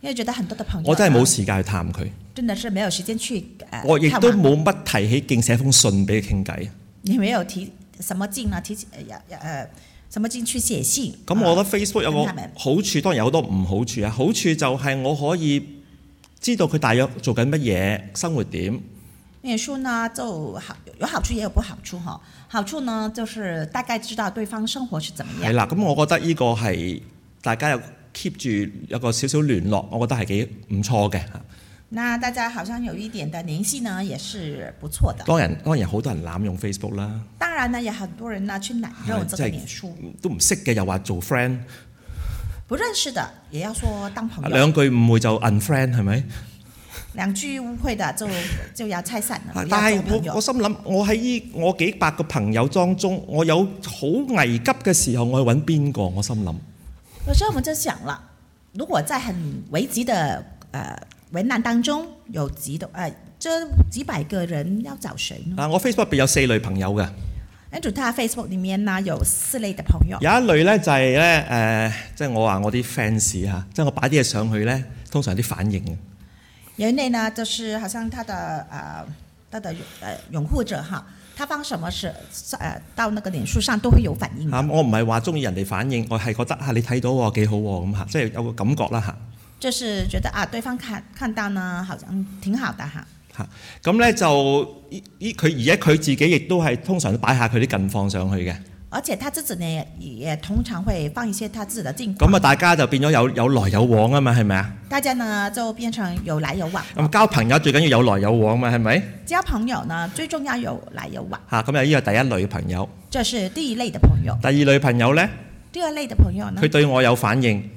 因為覺得很多的朋友， 我真係冇時間去探佢， 真的是沒有時間去我亦都冇乜提起勁寫封信俾佢傾偈。 你沒有提什麼勁啊？什麼勁去寫信？ 咁我覺得 Facebook 有個好處，當然有好多唔好處啊。好處就係我可以知道佢大約做緊乜嘢，生活點。 臉書呢就有好處也有不好處哈。好處呢就是大概知道對方生活是怎麼樣。 係啦，咁我覺得呢個係大家有 keep 住有個少少聯絡，我覺得係幾唔錯嘅。 那大家好像有一點的聯繫呢，也是不錯的。 當然好多人濫用 Facebook 啦。 當然呢，有很多人呢去濫用這個臉書， 都唔識嘅又話做 friend， 不認識的也要說當朋友。 兩句誤會就 unfriend 係咪？ 兩句誤會的就要拆散了。 但係我心諗，我喺我幾百個朋友當中，我有好危急嘅時候，我去揾邊個？我心諗。 有時候我們就想了，如果在很危急的危難當中，有這幾百個人要找誰呢？ 我 Facebook 入邊有4類朋友嘅。 Andrew，他 Facebook 裡面呢有4類的朋友。有一類呢就係咧即係我話我啲 fans 嚇，即係我擺啲嘢上去咧，通常有啲反應。 有一類呢，就是好像他的擁護者哈，他放什麼事到那個臉書上都會有反應。 我唔係話中意人哋反應，我係覺得你睇到喎幾好喎咁嚇，即係有個感覺啦嚇。 就是覺得對方看到呢，好像挺好的哈。 咁咧就佢而家佢自己亦都係通常都擺下佢啲近況上去嘅。 而且他自己呢，也通常會放一些他自己的近況。 咁大家就變咗有來有往啊嘛，係咪啊？ 大家呢就變成有來有往。 咁交朋友最緊要有來有往嘛，係咪？ 交朋友呢最重要有來有往。 咁呢個第一類朋友。 這是第一類的朋友。 第二類朋友呢？ 第二類的朋友呢？ 佢對我有反應。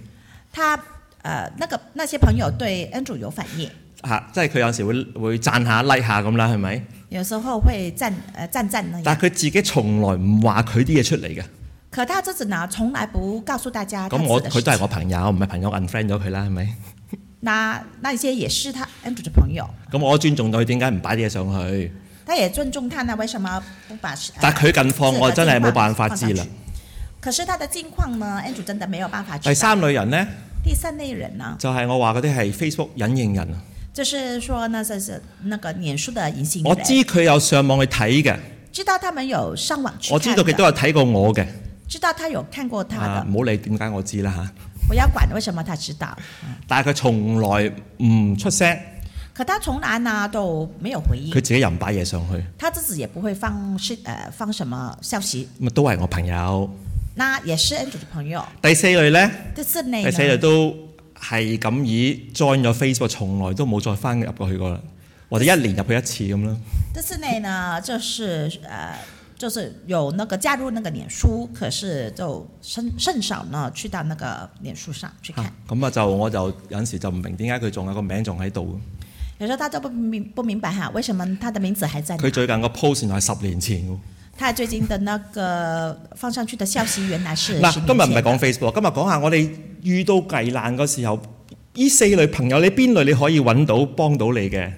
那些朋友對 Andrew 有反應。 即係佢有時會讚下 like 下咁啦，係咪？ 有時候會讚那樣。但係佢自己從來唔話佢啲嘢出嚟嘅。 可他自己呢，從來不告訴大家。 咁佢都係我朋友，唔係朋友 unfriend 咗佢啦，係咪？ 那些也是他 Andrew 的朋友。 咁我尊重佢，點解唔擺啲嘢上去？ 他也尊重他，那為什麼不把？ 但係佢近況我真係冇辦法知啦。 可是他的近況呢 ，Andrew 真的沒有辦法知道。 第三類人呢？ 第三類人呢？ 就係我話嗰啲係 Facebook 隱形人。 就是說呢，就是那個臉書的隱形人。 我知佢有上網去睇嘅。 知道他們有上網去看。 我知道佢都有睇過我嘅。 知道他有看過他的。 唔好理點解我知啦嚇。 不要管為什麼他知道。 但係佢從來唔出聲。 可他從來呢都沒有回應。 佢自己又唔擺嘢上去。 他自己也不會放什麼消息。 咁都係我朋友。 那也是 Andrew 的朋友。 第四類呢？ 第四類都係咁以 join 咗 Facebook， 從來都冇再翻入過去過啦。我哋1年入去1次咁啦。 第四類呢，就是有那個加入那個臉書，可是就甚少呢去到那個臉書上去看。 咁我就有陣時就唔明點解佢仲有個名仲喺度。 有時候他就不明白哈，為什麼他的名字還在？ 佢最近個 post 原來係10年前喎。 他最近的那個放上去的消息原來是10年前。 今日唔係講 Facebook， 今日講下我哋遇到危難嗰時候，呢4類朋友，你邊類你可以揾到幫到你嘅？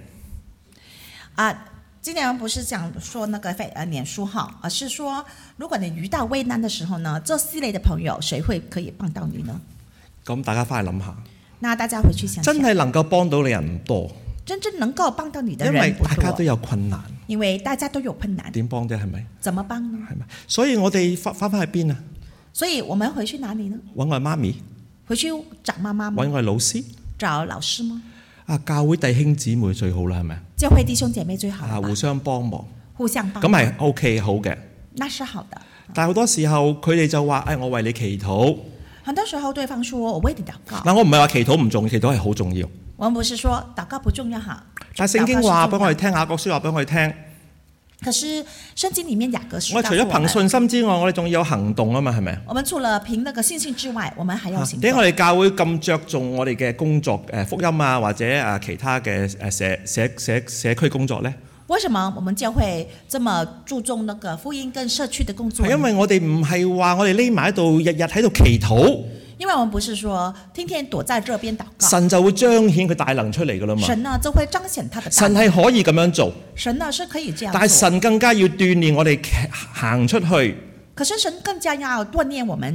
今年不是講說那個臉書哈，而是說如果你遇到危難的時候呢，這4類的朋友誰會可以幫到你呢？ 咁大家翻去諗下。 那大家回去想想。真係能夠幫到你人唔多。 真正能夠幫到你的人因為大家都有困難。 因為大家都有困難。 點幫啫？係咪？ 怎麼幫呢？ 係咪？所以我哋翻去邊啊？ 所以我們回去哪裡呢？ 揾我媽咪。 回去找媽媽嗎？ 揾我老師。 找老師嗎？ 教會弟兄姊妹最好啦，係咪？ 教會弟兄姐妹最好。 互相幫忙。 互相幫。 咁係 OK 好嘅。 那是好的。 但係好多時候佢哋就話：我為你祈禱。 很多時候對方說：我為你禱告。 我唔係話祈禱唔重要，祈禱係好重要。 我們不是說禱告不重要哈。 但係聖經話俾我哋聽，雅各書話俾我哋聽。 可是聖經裡面雅各書， 我除咗憑信心之外，我哋仲要有行動啊嘛，係咪？ 我們除了憑那個信心之外，我們還要行動。 點解我哋教會咁着重我哋嘅工作福音啊，或者其他嘅社區工作呢？ 為什麼我們教會這麼注重那個福音跟社區的工作？ 係因為我哋唔係話我哋匿埋喺度，日日喺度祈禱。 因為我們不是說天天躲在這邊禱告， 神就會彰顯佢大能出嚟噶啦嘛。 神呢就會彰顯他的大能。神係可以咁樣做。 神呢是可以這樣做。 但係神更加要鍛鍊我哋行出去。 可是神更加要鍛鍊我們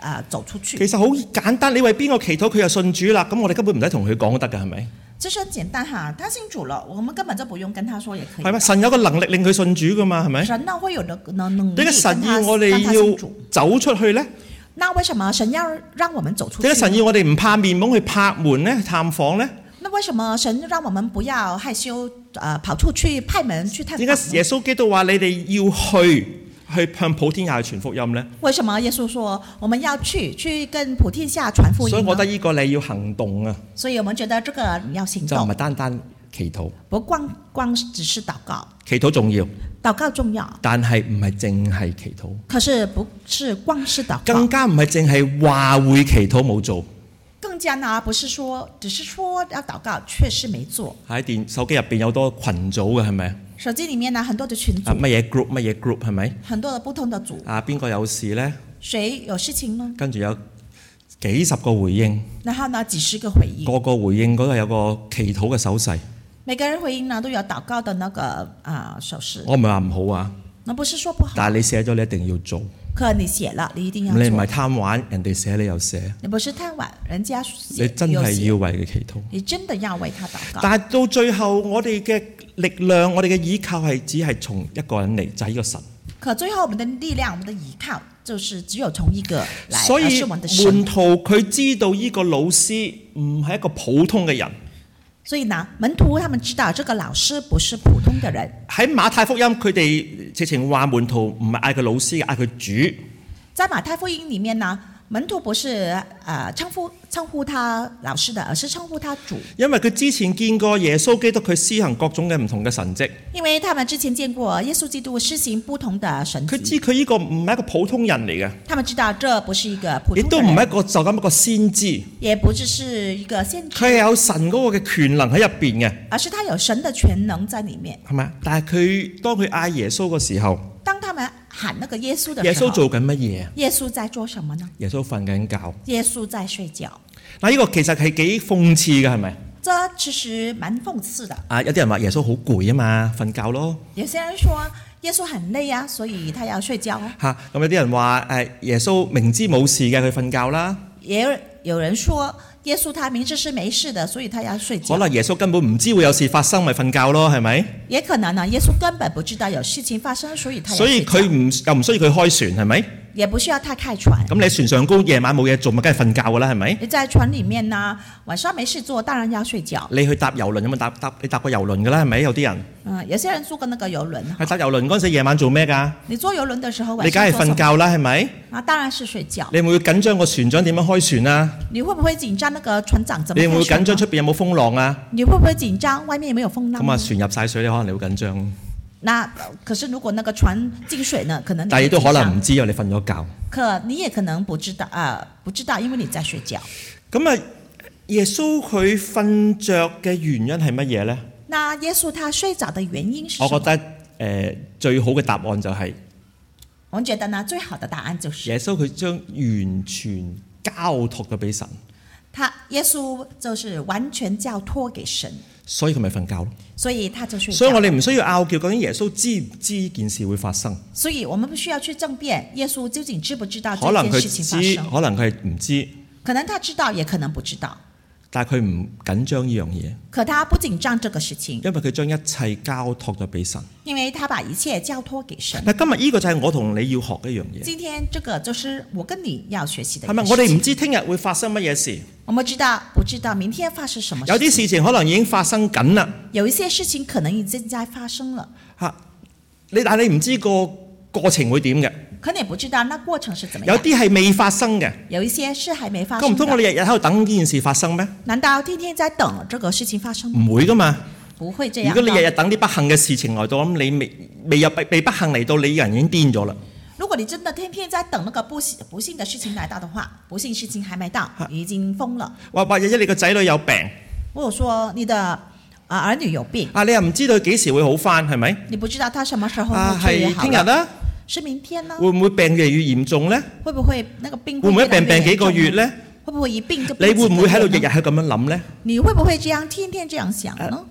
走出去。 其實好簡單，你為邊個祈禱佢就信主啦，咁我哋根本唔使同佢講都得㗎，係咪？ 其實很簡單哈，他信主了，我們根本就不用跟他說也可以。 係咪？神有個能力令佢信主㗎嘛，係咪？ 神呢會有能力點解神要我哋讓他信主？ 要走出去呢？ 那為什麼神要讓我們走出去？ 點解神要我哋唔怕面懵去拍門呢？探訪呢？ 那為什麼神讓我們不要害羞跑出去拍門去探訪？ 點解耶穌基督話你哋要去向普天下去傳福音呢？ 為什麼耶穌說我們要去跟普天下傳福音？ 所以我覺得呢個你要行動啊！ 所以我們覺得這個你要行動， 就唔係單單祈禱， 不光只是禱告。 祈禱重要， 禱告重要， 但係唔係淨係祈禱。 可是不是光是禱告， 更加唔係淨係話會祈禱冇做。 更加呢，不是說只是說要禱告，確實沒做。 喺手機入邊有多群組嘅係咪？ 手機裡面呢，很多的群組， 乜嘢 group 乜嘢 group 係咪？ 很多的不同的組。 邊個有事呢？ 誰有事情呢？ 跟住有幾十個回應， 然後呢，幾十個回應， 個個回應嗰度有個祈禱嘅手勢。 每個人回應呢都有禱告的那個手勢。 我唔係話唔好啊， 那不是說不好， 但係你寫咗你一定要做。 可你寫了，你一定要做。 你唔係貪玩，人哋寫你又寫。 你不是貪玩，人家寫你真係要為佢祈禱。 你真的要為他禱告。 但係到最後，我哋嘅力量，我哋嘅依靠係只係從一個人嚟，就係呢個神。 可最後，我們的力量，我們的依靠，就是只有從一個來， 所以是我們的神。 門徒佢知道呢個老師唔係一個普通嘅人。 所以呢，門徒他們知道這個老師不是普通的人。 喺馬太福音，佢哋直情話門徒唔係嗌佢老師，嗌佢主。 在馬太福音裡面呢，門徒不是稱呼他老師的，而是稱呼他主。 因為佢之前見過耶穌基督佢施行各種嘅唔同嘅神蹟。 因為他們之前見過耶穌基督施行不同的神蹟。 佢知佢呢個唔係一個普通人嚟嘅。 他們知道這不是一個普通人。 亦都唔係就咁一個先知。 也不只是一個先知。 佢係有神嗰個嘅權能喺入邊嘅。 而是他有神的權能在裡面。 係咪？但係佢當佢嗌耶穌嘅時候， 當他們喊那個耶穌的時候， 耶穌做緊乜嘢？ 耶穌在做什麼呢？ 耶穌瞓緊覺。 耶穌在睡覺。 嗱，呢個其實係幾諷刺嘅，係咪？ 這其實蠻諷刺的。 有啲人話耶穌好攰啊嘛，瞓覺咯。 有些人說耶穌很累啊，所以他要睡覺。 咁有啲人話耶穌明知冇事嘅，佢瞓覺啦。 也有人說耶穌他明知是沒事的，所以他要睡覺。 可能耶穌根本唔知會有事發生，咪瞓覺咯，係咪？ 也可能呢，耶穌根本不知道有事情發生，所以他要睡覺。 所以佢又唔需要佢開船，係咪？ 也不需要他開船。 咁你船上高夜晚冇嘢做，咪梗係瞓覺㗎啦，係咪？ 你在船裡面呢，晚上沒事做，當然要睡覺。 你去搭郵輪有冇你搭過郵輪㗎啦，係咪？有啲人。 有些人租過那個郵輪。 係搭郵輪嗰陣時，夜晚做咩㗎？ 你坐郵輪的時候， 你梗係瞓覺啦，係咪？ 當然是睡覺。 你會唔會緊張個船長點樣開船啊？ 你會不會緊張那個船長怎麼開船？ 你會唔會緊張出邊有冇風浪啊？ 你會不會緊張外面有沒有風浪？ 咁船入晒水，你可能你會緊張。 可是如果那個船進水呢？可能但係都可能唔知，因為你瞓咗覺。 可你也可能不知道，因為你在睡覺。 咁耶穌佢瞓着嘅原因係乜嘢呢？ 那耶穌他睡着的原因是什麼？ 我覺得最好嘅答案就係， 我覺得呢最好的答案就是耶穌佢將完全交託咗俾神。 耶穌就是完全交託給神， 所以佢咪瞓覺咯。 所以他就睡覺。 所以我哋唔需要拗撬，究竟耶穌知唔知件事會發生？ 所以我們不需要去爭辯耶穌究竟知不知道這件事情發生。 可能佢係唔知， 可能他知道，也可能不知道。 但係佢唔緊張呢樣嘢。 可他不緊張這個事情， 因為佢將一切交託咗俾神。 因為他把一切交託給神。 但今日呢個就係我同你要學一樣嘢。 今天這個就是我跟你要學習的。 係咪？我哋唔知聽日會發生乜嘢事。 我們不知道明天發生什麼事情。 有啲事情可能已經發生緊啦。 有一些事情可能已經在發生了。 但係你唔知個過程會點嘅。 可你不知道那過程是怎麼樣。 有啲係未發生嘅。 有一些是還沒發生。 咁唔通我哋日日喺度等呢件事發生咩？ 難道天天在等這個事情發生嗎？ 唔會噶嘛。 不會這樣。 如果你日日等啲不幸嘅事情來到，咁你未不幸嚟到，你人已經癲咗啦。 如果你真的天天在等那個不幸的事情來到的話，不幸事情還沒到，你已經瘋了。 或者你個仔女有病， 或者說你的兒女有病， 你又唔知道幾時會好返，係咪？ 你不知道他什麼時候會治癒好。 係聽日啦。 是明天呢？ 會唔會病越嚟越嚴重呢？ 會不會那個病會唔會病幾個月呢？ 會不會一病就你會唔會喺度日日係咁樣諗呢？ 你會不會這樣天天這樣想呢？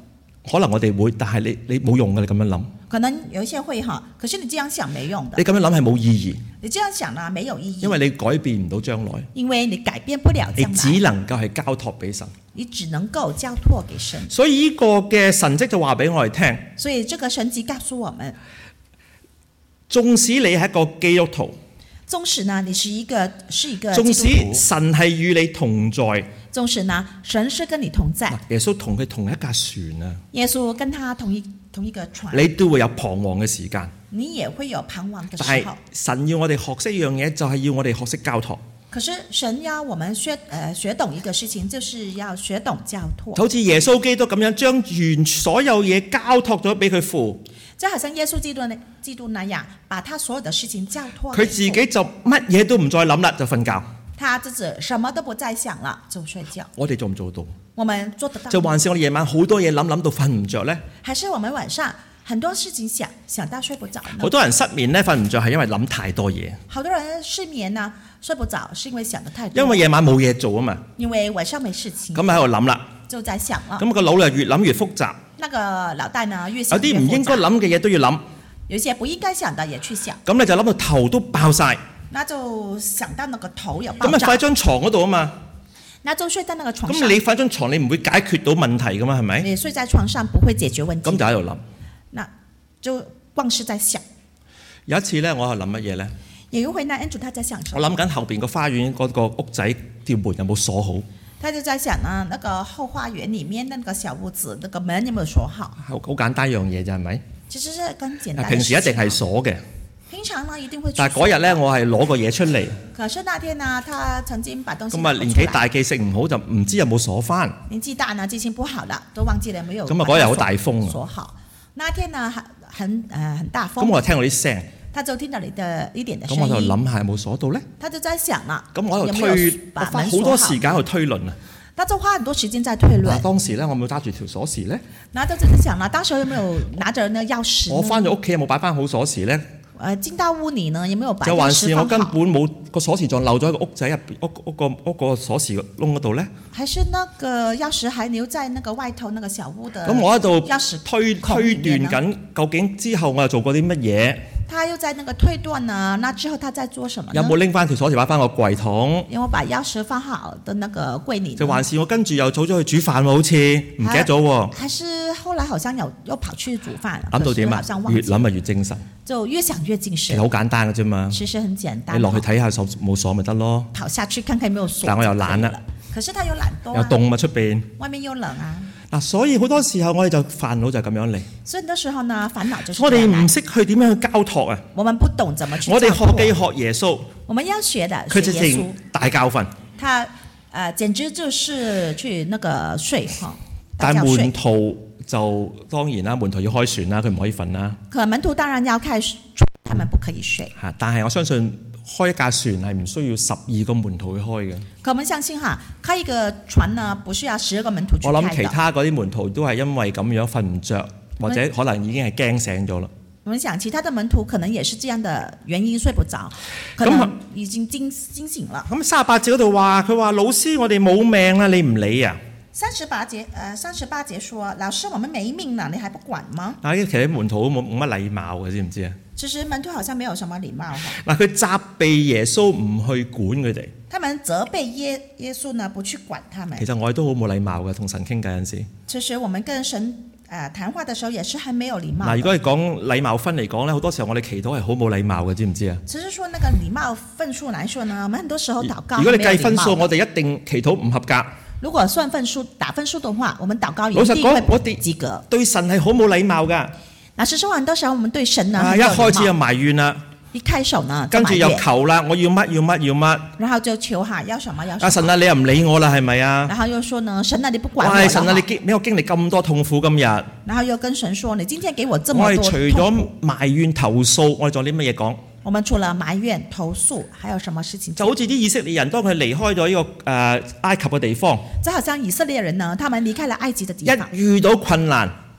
可能我哋會，但係你冇用嘅，你咁樣諗。 可能有一些會哈，可是你這樣想沒用的。 你咁樣諗係冇意義。 你這樣想呢，沒有意義。 因為你改變唔到將來。 因為你改變不了將來。 你只能夠係交託俾神。 你只能夠交託給神。 所以呢個嘅神蹟就話俾我哋聽。 所以這個神蹟告訴我們， 縱使你係一個基督徒， 縱使呢你是一個基督徒， 縱使神係與你同在， 縱使呢神是跟你同在， 耶穌同佢同一架船啊， 耶穌跟他同一個船， 你都會有彷徨嘅時間， 你也會有彷徨嘅時候。 但係神要我哋學識一樣嘢，就係要我哋學識交託。 可是神要我們學懂一個事情，就是要學懂交託。 好似耶穌基督咁樣，將所有嘢交託咗俾佢父。 就好像耶穌基督那樣，把他所有的事情交託。 佢自己就乜嘢都唔再諗啦，就瞓覺。 他自己什麼都不再想了，就睡覺。 我哋做唔做到？ 我們做得到。 就還是我哋夜晚好多嘢諗到瞓唔着呢？ 還是我們晚上很多事情想到睡不着呢？ 好多人失眠呢，瞓唔着係因為諗太多嘢。 好多人失眠呢，睡不着是因為想得太多。 因為夜晚冇嘢做啊嘛。 因為晚上沒事情。 咁喺度諗啦。 就在想了。 咁個腦就越諗越複雜。 那個腦袋呢越想越複雜。 有啲唔應該諗嘅嘢都要諗。 有些不應該想的也去想。 咁你就諗到頭都爆晒。 那就想到那個頭有爆炸。 咁咪瞓喺張床嗰度啊嘛。 那就睡在那個床上。 咁你瞓張床，你唔會解決到問題噶嘛，係咪？ 你睡在床上不會解決問題。 咁就喺度諗。 那就光是在想。 有一次咧，我係諗乜嘢咧？ 有一回呢 Andrew 他在想什麼？ 我諗緊後邊個花園嗰個屋仔條門有冇鎖好？ 他就在想呢，那個後花園裡面那個小屋子，那個門有沒有鎖好？ 好簡單一樣嘢啫，係咪？ 其實是更簡單。 平時一定係鎖嘅。 平常呢一定會。 但係嗰日咧，我係攞個嘢出嚟。 可是那天呢，他曾經把東西。 咁啊，年紀大記性唔好，就唔知有冇鎖翻。 年紀大呢，記性不好了，都忘記了沒有。 咁啊，嗰日好大風啊。 鎖好。那天呢，很大風。 咁我就聽到啲聲。 他就聽到你的一點的聲音。咁我就諗下有冇鎖到咧？ 他就在想啦。 咁我喺度我花好多時間去推論啊。 他就花很多時間在推論。 當時咧，我有冇揸住條鎖匙咧？ 那就在想啦，當時有沒有拿着那鑰匙？ 我翻咗屋企有冇擺翻好鎖匙咧？ 進到屋裡呢，有沒有把鑰匙放好？ 就還是我根本冇個鎖匙仲漏咗喺個屋仔入邊屋個鎖匙窿嗰度咧？ 還是那個鑰匙還留在那個外頭那個小屋的？ 咁我喺度鑰匙推斷緊，究竟之後我又做過啲乜嘢？ 他又在那個推斷呢？那之後他在做什麼呢？ 有冇拎翻條鎖匙擺翻個櫃桶？ 有冇把鑰匙放好的那個櫃裡？ 就還是我跟住又走咗去煮飯喎？好似唔記得咗喎。 還是後來好像又跑去煮飯？ 諗到點啊？越諗咪越精神。 就越想越精神。 其實好簡單嘅啫嘛。 其實很簡單。 你落去睇下鎖冇鎖咪得咯。 跑下去看看有冇鎖。 但我又懶啦。 可是他又懶惰。 又凍啊出邊。 外面又冷啊。 嗱，所以好多時候我哋就煩惱就係咁樣嚟。 所以很多時候呢，煩惱就是。 我哋唔識去點樣去交託啊。 我們不懂怎麼去交託。 我哋學嘅學耶穌。 我們要學的。 佢直情大教訓。 他簡直就是去那個睡哈。 但係門徒就當然啦，門徒要開船啦，佢唔可以瞓啦。 可門徒當然要開船，他們不可以睡。 嚇！但係我相信開一架船係唔需要12個門徒去開嘅。 可我們相信哈，開一個船呢，不需要12個門徒去開的。 我諗其他嗰啲門徒都係因為咁樣瞓唔着，或者可能已經係驚醒咗啦。 我們想其他的門徒可能也是這樣的原因睡不着，可能已經驚醒了。 咁38節嗰度話，佢話老師我哋冇命啦，你唔理啊 ？38節說，老師我們沒命了，你還不管嗎？ 其實門徒冇乜禮貌嘅，知唔知啊？ 其實門徒好像沒有什麼禮貌哈。 嗱，佢責備耶穌唔去管佢哋。 他們責備耶穌呢，不去管他們。 其實我哋都好冇禮貌嘅，同神傾偈嗰陣時。 其實我們跟神談話的時候也是很沒有禮貌。 嗱，如果係講禮貌分嚟講咧，好多時候我哋祈禱係好冇禮貌嘅，知唔知啊？ 其實說那個禮貌分數來說呢，我們很多時候禱告。 如果你計分數，我哋一定祈禱唔合格。 如果算分數打分數的話，我們禱告一定會不及格。 對神係好冇禮貌噶。 嗱，實際上很多時候我們對神呢， 一開始就埋怨啦， 一開手呢， 跟住又求啦，我要乜要乜要乜， 然後就求下要什麼要什麼。 神啊，你又唔理我啦，係咪啊？ 然後又說呢，神啊，你不管我啦。 神啊，你俾我經歷咁多痛苦今日。 然後又跟神說，你今天給我這麼多痛苦。 我哋除咗埋怨投訴，我哋仲有啲乜嘢講？ 我們除了埋怨投訴，還有什麼事情？ 就好似啲以色列人，當佢離開咗呢個埃及嘅地方， 就好像以色列人呢，他們離開了埃及的地方， 一遇到困難，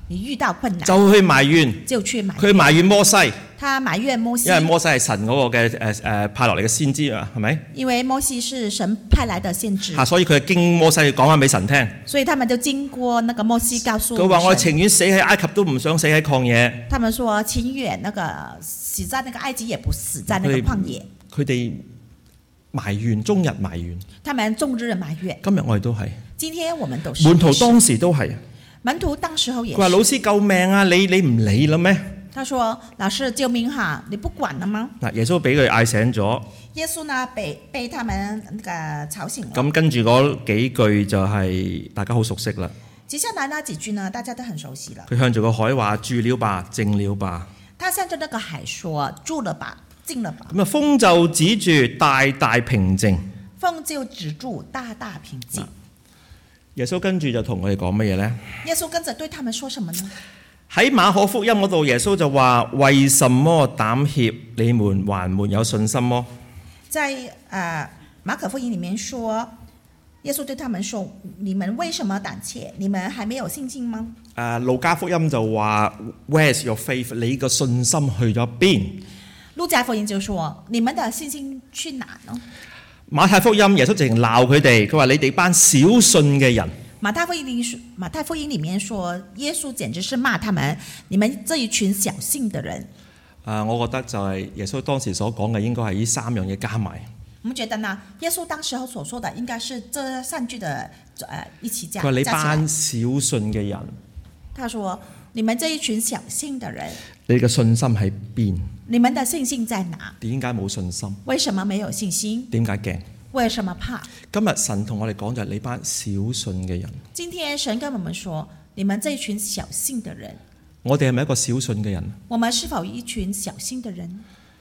你遇到困難就去埋怨， 就去埋佢埋怨摩西， 他埋怨摩西， 因為摩西係神嗰個嘅派落嚟嘅先知啊，係咪？ 因為摩西是神派來的先知， 所以佢係經摩西講翻俾神聽。 所以他們就經過那個摩西告訴佢話我情願死喺埃及都唔想死喺曠野。 他們說情願那個死在那個埃及也不死在那個曠野。 佢哋埋怨，終日埋怨。 他們終日埋怨。 今日我哋都係。 今天我們都是。 門徒當時都係。 門徒當時候也是。 佢話老師救命啊！你唔理啦咩？ 他說老師救命哈，你不管了嗎？ 嗱，耶穌俾佢嗌醒咗。 耶穌呢被他們那個吵醒了。 咁跟住嗰幾句就係大家好熟悉啦。 接下來那幾句呢，大家都很熟悉了。 佢向住個海話：住了吧，靜了吧。 他向着那個海說：住了吧，靜了吧。 咁啊，風就止住，大大平靜。 風就止住，大大平靜。 耶穌跟住就同我哋講乜嘢呢？ 耶穌跟着對他們說什麼呢？ 喺馬可福音嗰度，耶穌就話：為什麼膽怯？你們還沒有信心麼？ 在馬可福音裡面說，耶穌對他們說：你們為什麼膽怯？你們還沒有信心嗎？ 路加福音就話：Where's your faith？ 你個信心去咗邊？ 路加福音就說：你們的信心去哪呢？ 馬太福音耶穌直情鬧佢哋，佢話：你哋班小信嘅人。 馬太福音裡面說，耶穌簡直是罵他們，你們這一群小信的人。 我覺得就係耶穌當時所講嘅，應該係呢三樣嘢加埋。 我們覺得呢，耶穌當時候所說的，應該是這三句的一起加。 佢話你班小信嘅人。 他說：你們這一群小信的人。 你嘅信心喺邊？ 你們的信心在哪？ 點解冇信心？ 為什麼沒有信心？ 點解驚？ 為什麼怕？ 今日神同我哋講就係你班小信嘅人。 今天神跟我們說，你們這一群小信的人。 我哋係咪一個小信嘅人？ 我們是否一群小信的人？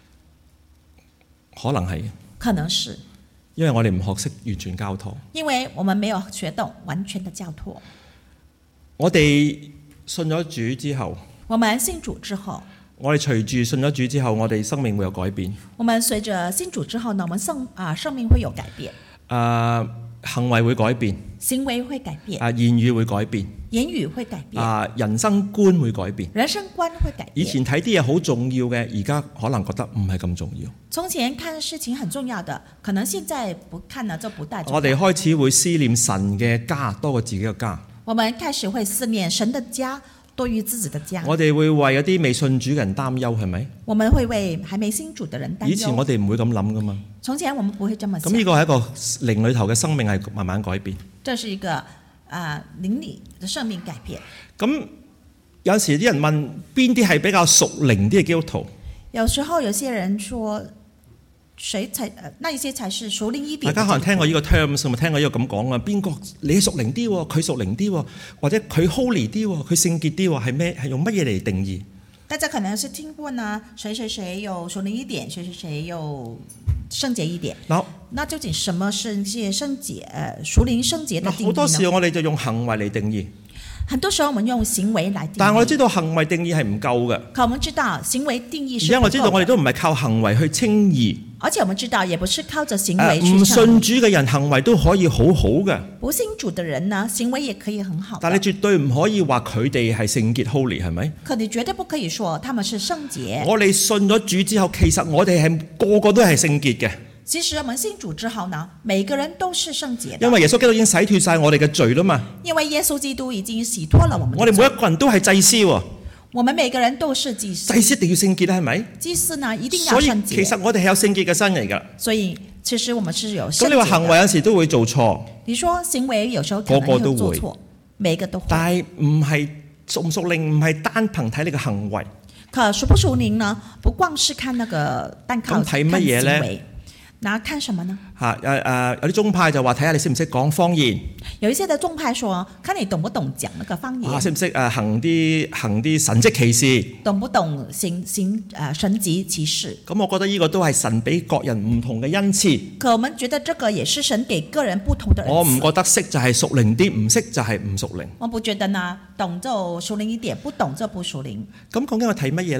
可能係。 可能是。 因為我哋唔學識完全交託。 因為我們沒有學懂完全的交託。 我哋信咗主之後。 我們信主之後。 我哋隨住信咗主之後，我哋生命會有改變。 我們隨着信主之後呢，我們生命會有改變。 行為會改變。 行為會改變。 言語會改變。 言語會改變。 人生觀會改變。 人生觀會改變。 以前睇啲嘢好重要嘅，而家可能覺得唔係咁重要。 從前看事情很重要的，可能現在不看了就不帶重要。 我哋開始會思念神嘅家多過自己嘅家。 我們開始會思念神的家多於自己的家。 我哋會為一啲未信主嘅人擔憂，係咪？ 我們會為還沒信主的人擔憂。 以前我哋唔會咁諗噶嘛。 從前我們不會這麼想。 咁呢個係一個靈裏頭嘅生命係慢慢改變。 這是一個靈裏的生命改變。 咁有時啲人問邊啲係比較屬靈啲嘅基督徒？ 有時候有些人說，那一些才是屬靈一點。 大家可能聽過呢個 terms，咪聽過呢個咁講啊？邊個你屬靈啲，佢屬靈啲，或者佢 holy 啲，佢聖潔啲，係咩？係用乜嘢嚟定義？ 大家可能是聽過呢，誰有屬靈一點，誰有聖潔一點。那究竟什麼是聖潔？屬靈聖潔的定義呢？ 好多時我哋就用行為嚟定義。 很多時候我們用行為來定義。 但係我知道行為定義係唔夠嘅。 可我們知道行為定義是不夠的。而且我知道我哋都唔係靠行為去稱義。 而且我們知道也不是靠着行為去稱義。 唔信主嘅人行為都可以好好嘅。 不信主的人呢，行為也可以很好。 但係你絕對唔可以話佢哋係聖潔 holy， 係咪？ 可你絕對不可以說他們是聖潔。 我哋信咗主之後，其實我哋係個個都係聖潔嘅。 其實我們信主之後呢，每個人都是聖潔的。 因為耶穌基督已經洗脫晒我哋嘅罪啦嘛。 因為耶穌基督已經洗脫了我們。 我哋每一個人都係祭司喎。 我們每個人都是祭司。 祭司一定要聖潔啦，係咪？ 祭司呢一定要聖潔。 所以其實我哋係有聖潔嘅身嚟㗎。 所以其實我們是有聖潔的。 咁你話行為有時都會做錯。 你說行為有時候可能會做錯，每個都會。 但係唔係屬唔屬靈，唔係單憑睇你嘅行為。 可屬不屬靈呢？不光是看那個單靠睇乜嘢咧？ 那看什麼呢？ 有啲宗派就話睇下你識唔識講方言。 有一些的宗派說，看你懂不懂講那個方言。 識唔識行啲神蹟奇事？ 懂不懂行神蹟奇事？ 咁我覺得呢個都係神俾各人唔同嘅恩賜。 可我們覺得這個也是神給個人不同的恩賜。 我唔覺得識就係屬靈啲，唔識就係唔屬靈。 我不覺得呢，懂就屬靈一點，不懂就不屬靈。 咁講緊我睇乜嘢呢？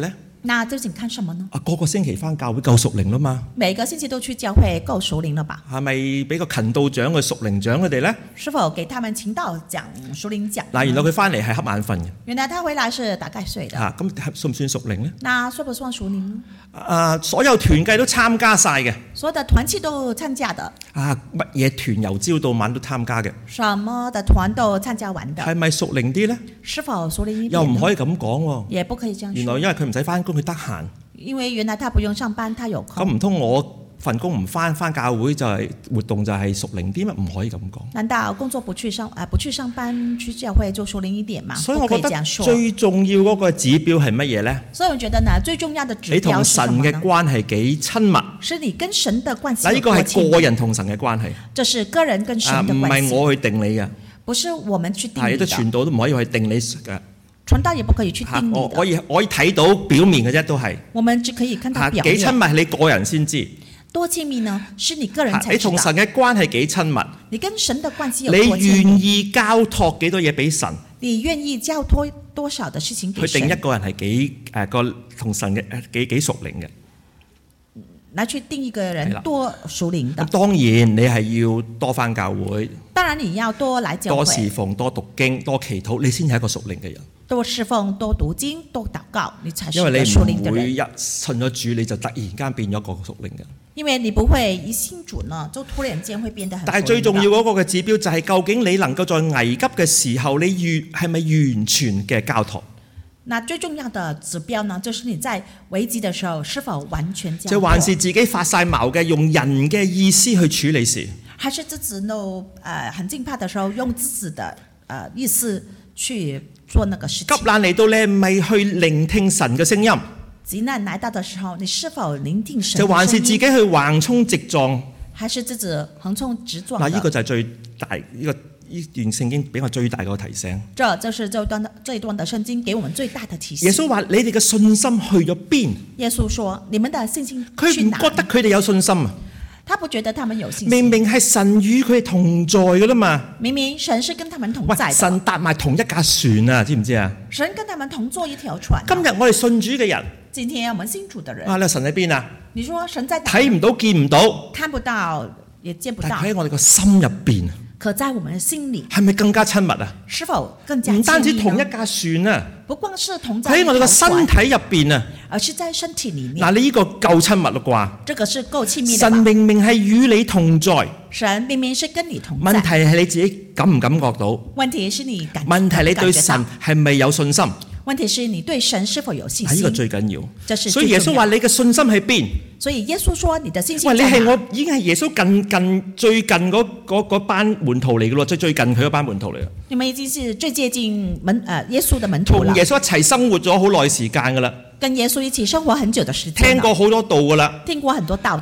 那究竟看什麼呢？ 個個星期返教會夠屬靈啦嘛， 每個星期都去教會夠屬靈了吧？ 係咪俾個勤道獎嘅屬靈獎佢哋咧？ 是否給他們勤道獎、屬靈獎？ 嗱，原來佢返嚟係瞌眼瞓嘅。 原來他回來是打蓋睡的。 咁算唔算屬靈咧？ 那算不算屬靈呢？ 所有團契都參加晒嘅。 所有的團契都參加的。 乜嘢團由朝到晚都參加嘅？ 什麼的團都參加完的。 係咪屬靈啲咧？ 是否屬靈一點？ 又唔可以咁講喎。 也不可以這樣說。 原來因為佢唔使返工，佢得閒。 因為原來他不用上班，他有空。 咁唔通我份工唔返教會就係活動就係屬靈啲咩？唔可以咁講。 難道工作不去上班去教會就屬靈一點嗎？ 所以我覺得最重要嗰個指標係乜嘢呢？ 所以我覺得呢最重要的指標你同神嘅關係幾親密？ 是你跟神的關係。 嗱，呢個係個人同神嘅關係。 這是個人跟神的關係。 唔係我去定你嘅。 不是我們去定你的。 係都傳道都唔可以去定你嘅。 傳道也不可以去定你的。 可以睇到表面嘅啫，都係。 我們只可以看到表面。 幾親密係你個人先知。 多親密呢？是你個人才知道。 你同神嘅關係幾親密？ 你跟神的關係有多親密？ 你願意交託幾多嘢俾神？ 你願意交託多少的事情給神？ 去定一個人係幾同神嘅幾屬靈嘅。 來去定一個人多屬靈的。 咁當然你係要多返教會。 當然你要多來教會。 多侍奉、多讀經、多祈禱，你先係一個屬靈嘅人。 多侍奉、多讀經、多禱告，你才是一個屬靈的人。 因為你唔會一信咗主，你就突然間變咗個屬靈嘅。 因為你不會一信主呢，就突然間會變得很屬靈。 但係最重要嗰個嘅指標就係究竟你能夠在危急嘅時候，你係咪完全嘅交託？ 那最重要的指標呢，就是你在危機的時候是否完全交託？ 就還是自己發晒矛嘅，用人嘅意思去處理事？ 還是自己呢？很驚怕的時候，用自己的意思去做那個事情。 急難嚟到，你係咪去聆聽神嘅聲音？ 急難來到的時候，你是否聆聽神？ 就還是自己去橫衝直撞？ 還是自己橫衝直撞？ 嗱，呢個就係最大呢段聖經俾我最大個提醒。 這就是這一段的聖經給我們最大的提醒。 耶穌話：你哋嘅信心去咗邊？ 耶穌說：你們的信心佢唔覺得佢哋有信心啊！ 他不覺得他們有信心。 明明係神與佢哋同在嘅啦嘛。 明明神是跟他們同在的。 神搭埋同一架船啊，知唔知啊？ 神跟他們同坐一條船。 今日我哋信主嘅人， 今天我們信主的人， 你話神喺邊啊？ 你說神在哪？ 睇唔到，見唔到， 看不到也見不到。 但喺我哋個心入邊， 可在我們的心裡， 係咪更加親密啊？ 是否更加親密？ 唔單止同一架船啊， 不光是同在喺我哋個身體入邊啊， 而是在身體裡面。 嗱，你呢個夠親密啦啩？ 這個是夠親密的。 神明明係與你同在， 神明明是跟你同在。 問題係你自己感唔感覺到？ 問題是你感。 問題你對神係咪有信心？ 問題是你對神是否有信心？ 呢個最緊要。 這是最重要。 所以耶穌話：你嘅信心喺邊？ 所以耶穌說：你的信心。 喂，你係我已經係耶穌最近嗰班門徒嚟嘅咯，最近佢嗰班門徒嚟嘅。 你們已經是最接近耶穌的門徒啦。 同耶穌一齊生活咗好耐時間㗎啦。 跟耶穌一起生活很久的時間。 聽過好多道㗎啦。 聽過很多道。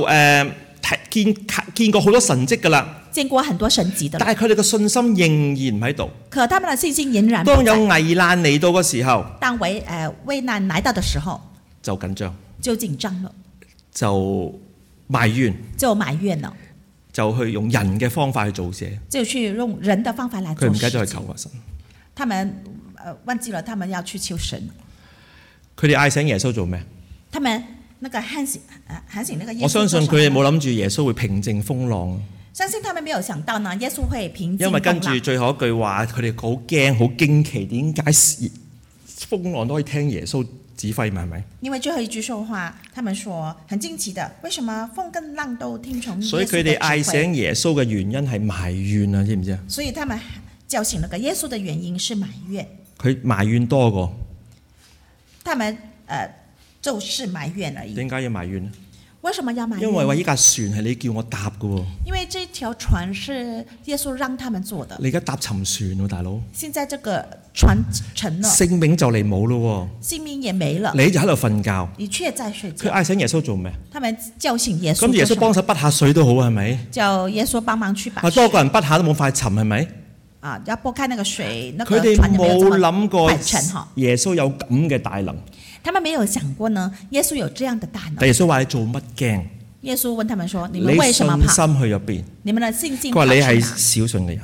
見過好多神蹟㗎啦。 見過很多神蹟的。 但係佢哋嘅信心仍然唔喺度。 可他們的信心仍然。 當有危難嚟到嘅時候， 當危難來到的時候， 就緊張。 就緊張了。 就埋怨。 就埋怨了。 就去用人嘅方法去做嘢。就去用人的方法來做事。 佢唔記得去求個神。 他們忘記了，他們要去求神。 佢哋嗌醒耶穌做咩？ 他們那個喊醒那個耶穌。 我相信佢哋冇諗住耶穌會平靜風浪。 相信他們沒有想到呢，耶穌會平靜風浪。 因為跟住最後一句話，佢哋好驚、好驚奇，點解風浪都可以聽耶穌指揮嘛？係咪？因為最後一句說話，他們說很驚奇的，為什麼風跟浪都聽從耶穌的指揮？ 所以佢哋嗌醒耶穌嘅原因係埋怨啊，知唔知啊？ 所以他們叫醒那個耶穌的原因是埋怨。 佢埋怨多過。 他們就是埋怨而已。 點解要埋怨呢？ 為什麼要埋怨？ 因為話呢架船係你叫我搭嘅喎。 因為這條船是耶穌讓他們坐的。 你而家搭沉船喎，大佬。 現在這個船沉了。 性命就嚟冇咯喎。 性命也沒了。 你就喺度瞓覺。 你卻在睡覺。 佢嗌醒耶穌做咩？ 他們叫醒耶穌。 咁耶穌幫手滗下水都好係咪？ 叫耶穌幫忙去把。 多個人滗下都冇快沉係咪？ 要撥開那個水，那個佢哋冇諗過沉耶穌有咁嘅大能。 他們沒有想過呢，耶穌有這樣的大能。 但耶穌話：你做乜驚？ 耶穌問他們說：你們為什麼怕？ 你信心去入邊？ 你們的信心。 佢話你係小信嘅人。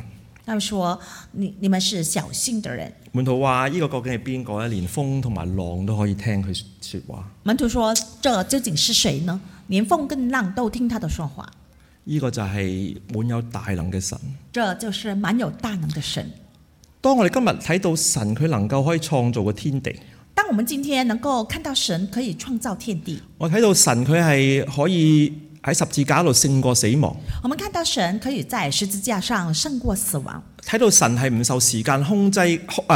他們說你們是小信的人。 門徒話：呢個究竟係邊個咧？連風同埋浪都可以聽佢説話。 門徒說：這究竟是誰呢？連風跟浪都聽他的說話。 呢個就係滿有大能嘅神。 這就是滿有大能的神。 當我哋今日睇到神佢能夠可以創造個天地， 當我們今天能夠看到神可以創造天地， 我睇到神佢係可以喺十字架度勝過死亡。 我們看到神可以在十字架上勝過死亡。 睇到神係唔受時間空間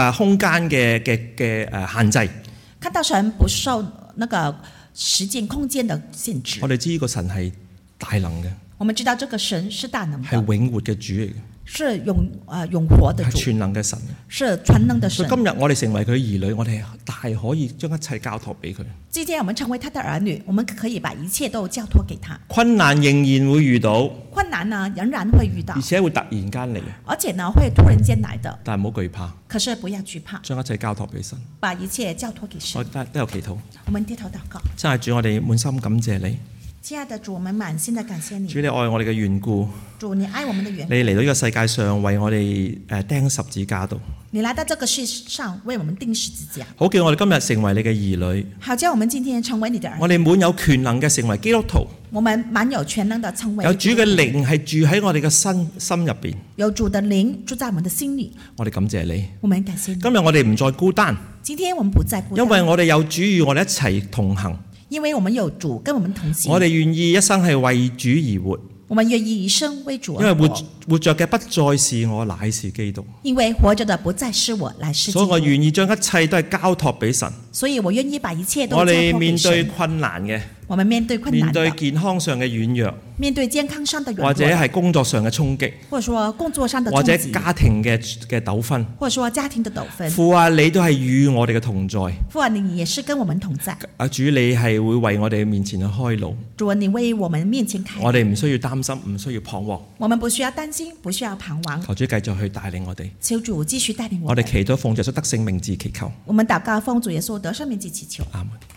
嘅限制。 看到神不受那個時間空間的限制。 我哋知呢個神係大能嘅。 我們知道這個神是大能的， 係永活嘅主嚟嘅， 是永活的主， 係全能嘅神， 是全能的神。 所以今日我哋成為佢兒女，我哋大可以將一切交託俾佢。 今天我們成為他的兒女，我們可以把一切都交託給他。 困難仍然會遇到， 困難呢仍然會遇到， 而且會突然間嚟， 而且呢會突然間來的。 但係唔好懼怕， 可是不要懼怕， 將一切交託俾神， 把一切交託給神。 我都有祈禱。 我們低頭禱告。 真係主，我哋滿心感謝你。 親愛的主，我們滿心的感謝你。 主，你愛我哋嘅緣故， 主，你愛我們的緣故， 你嚟到呢個世界上為我哋釘十字架度。 你來到這個世上為我們釘十字架， 好叫我哋今日成為你嘅兒女。 好叫我們今天成為你的兒女。 我哋滿有權能嘅成為基督徒。 我們滿有權能的成為。 有主嘅靈係住喺我哋嘅心入邊。 有主的靈住在我們的心裏。 我哋感謝你。 我們感謝你。 今日我哋唔再孤單。 今天我們不再孤單。 因為我哋有主與我哋一齊同行。 因為我們有主跟我們同行。 我哋願意一生係為主而活。 我們願意一生為主而活。 因為活着嘅不再是我，乃是基督。 因為活着的不再是我，乃是基督。 所以我願意將一切都係交託俾神。 所以我願意把一切都交託我哋給神。 面對困難嘅， 我們面對困難的， 面對健康上嘅軟弱， 面對健康上的軟弱， 或者係工作上嘅衝擊， 或者說工作上的衝擊， 或者家庭嘅糾紛， 或者說家庭的糾紛。 父啊，你都係與我哋嘅同在。 父啊，你也是跟我們同在。 啊，主，你係會為我哋面前去開路。 主啊，你為我們面前開路。 我哋唔需要擔心，唔需要彷徨。 我們不需要擔心，不需要彷徨。 求主繼續去帶領我哋。 求主繼續帶領我們。 我哋祈禱奉耶穌得勝名字祈求。 我們禱告奉主耶穌得勝名字祈求。 阿門。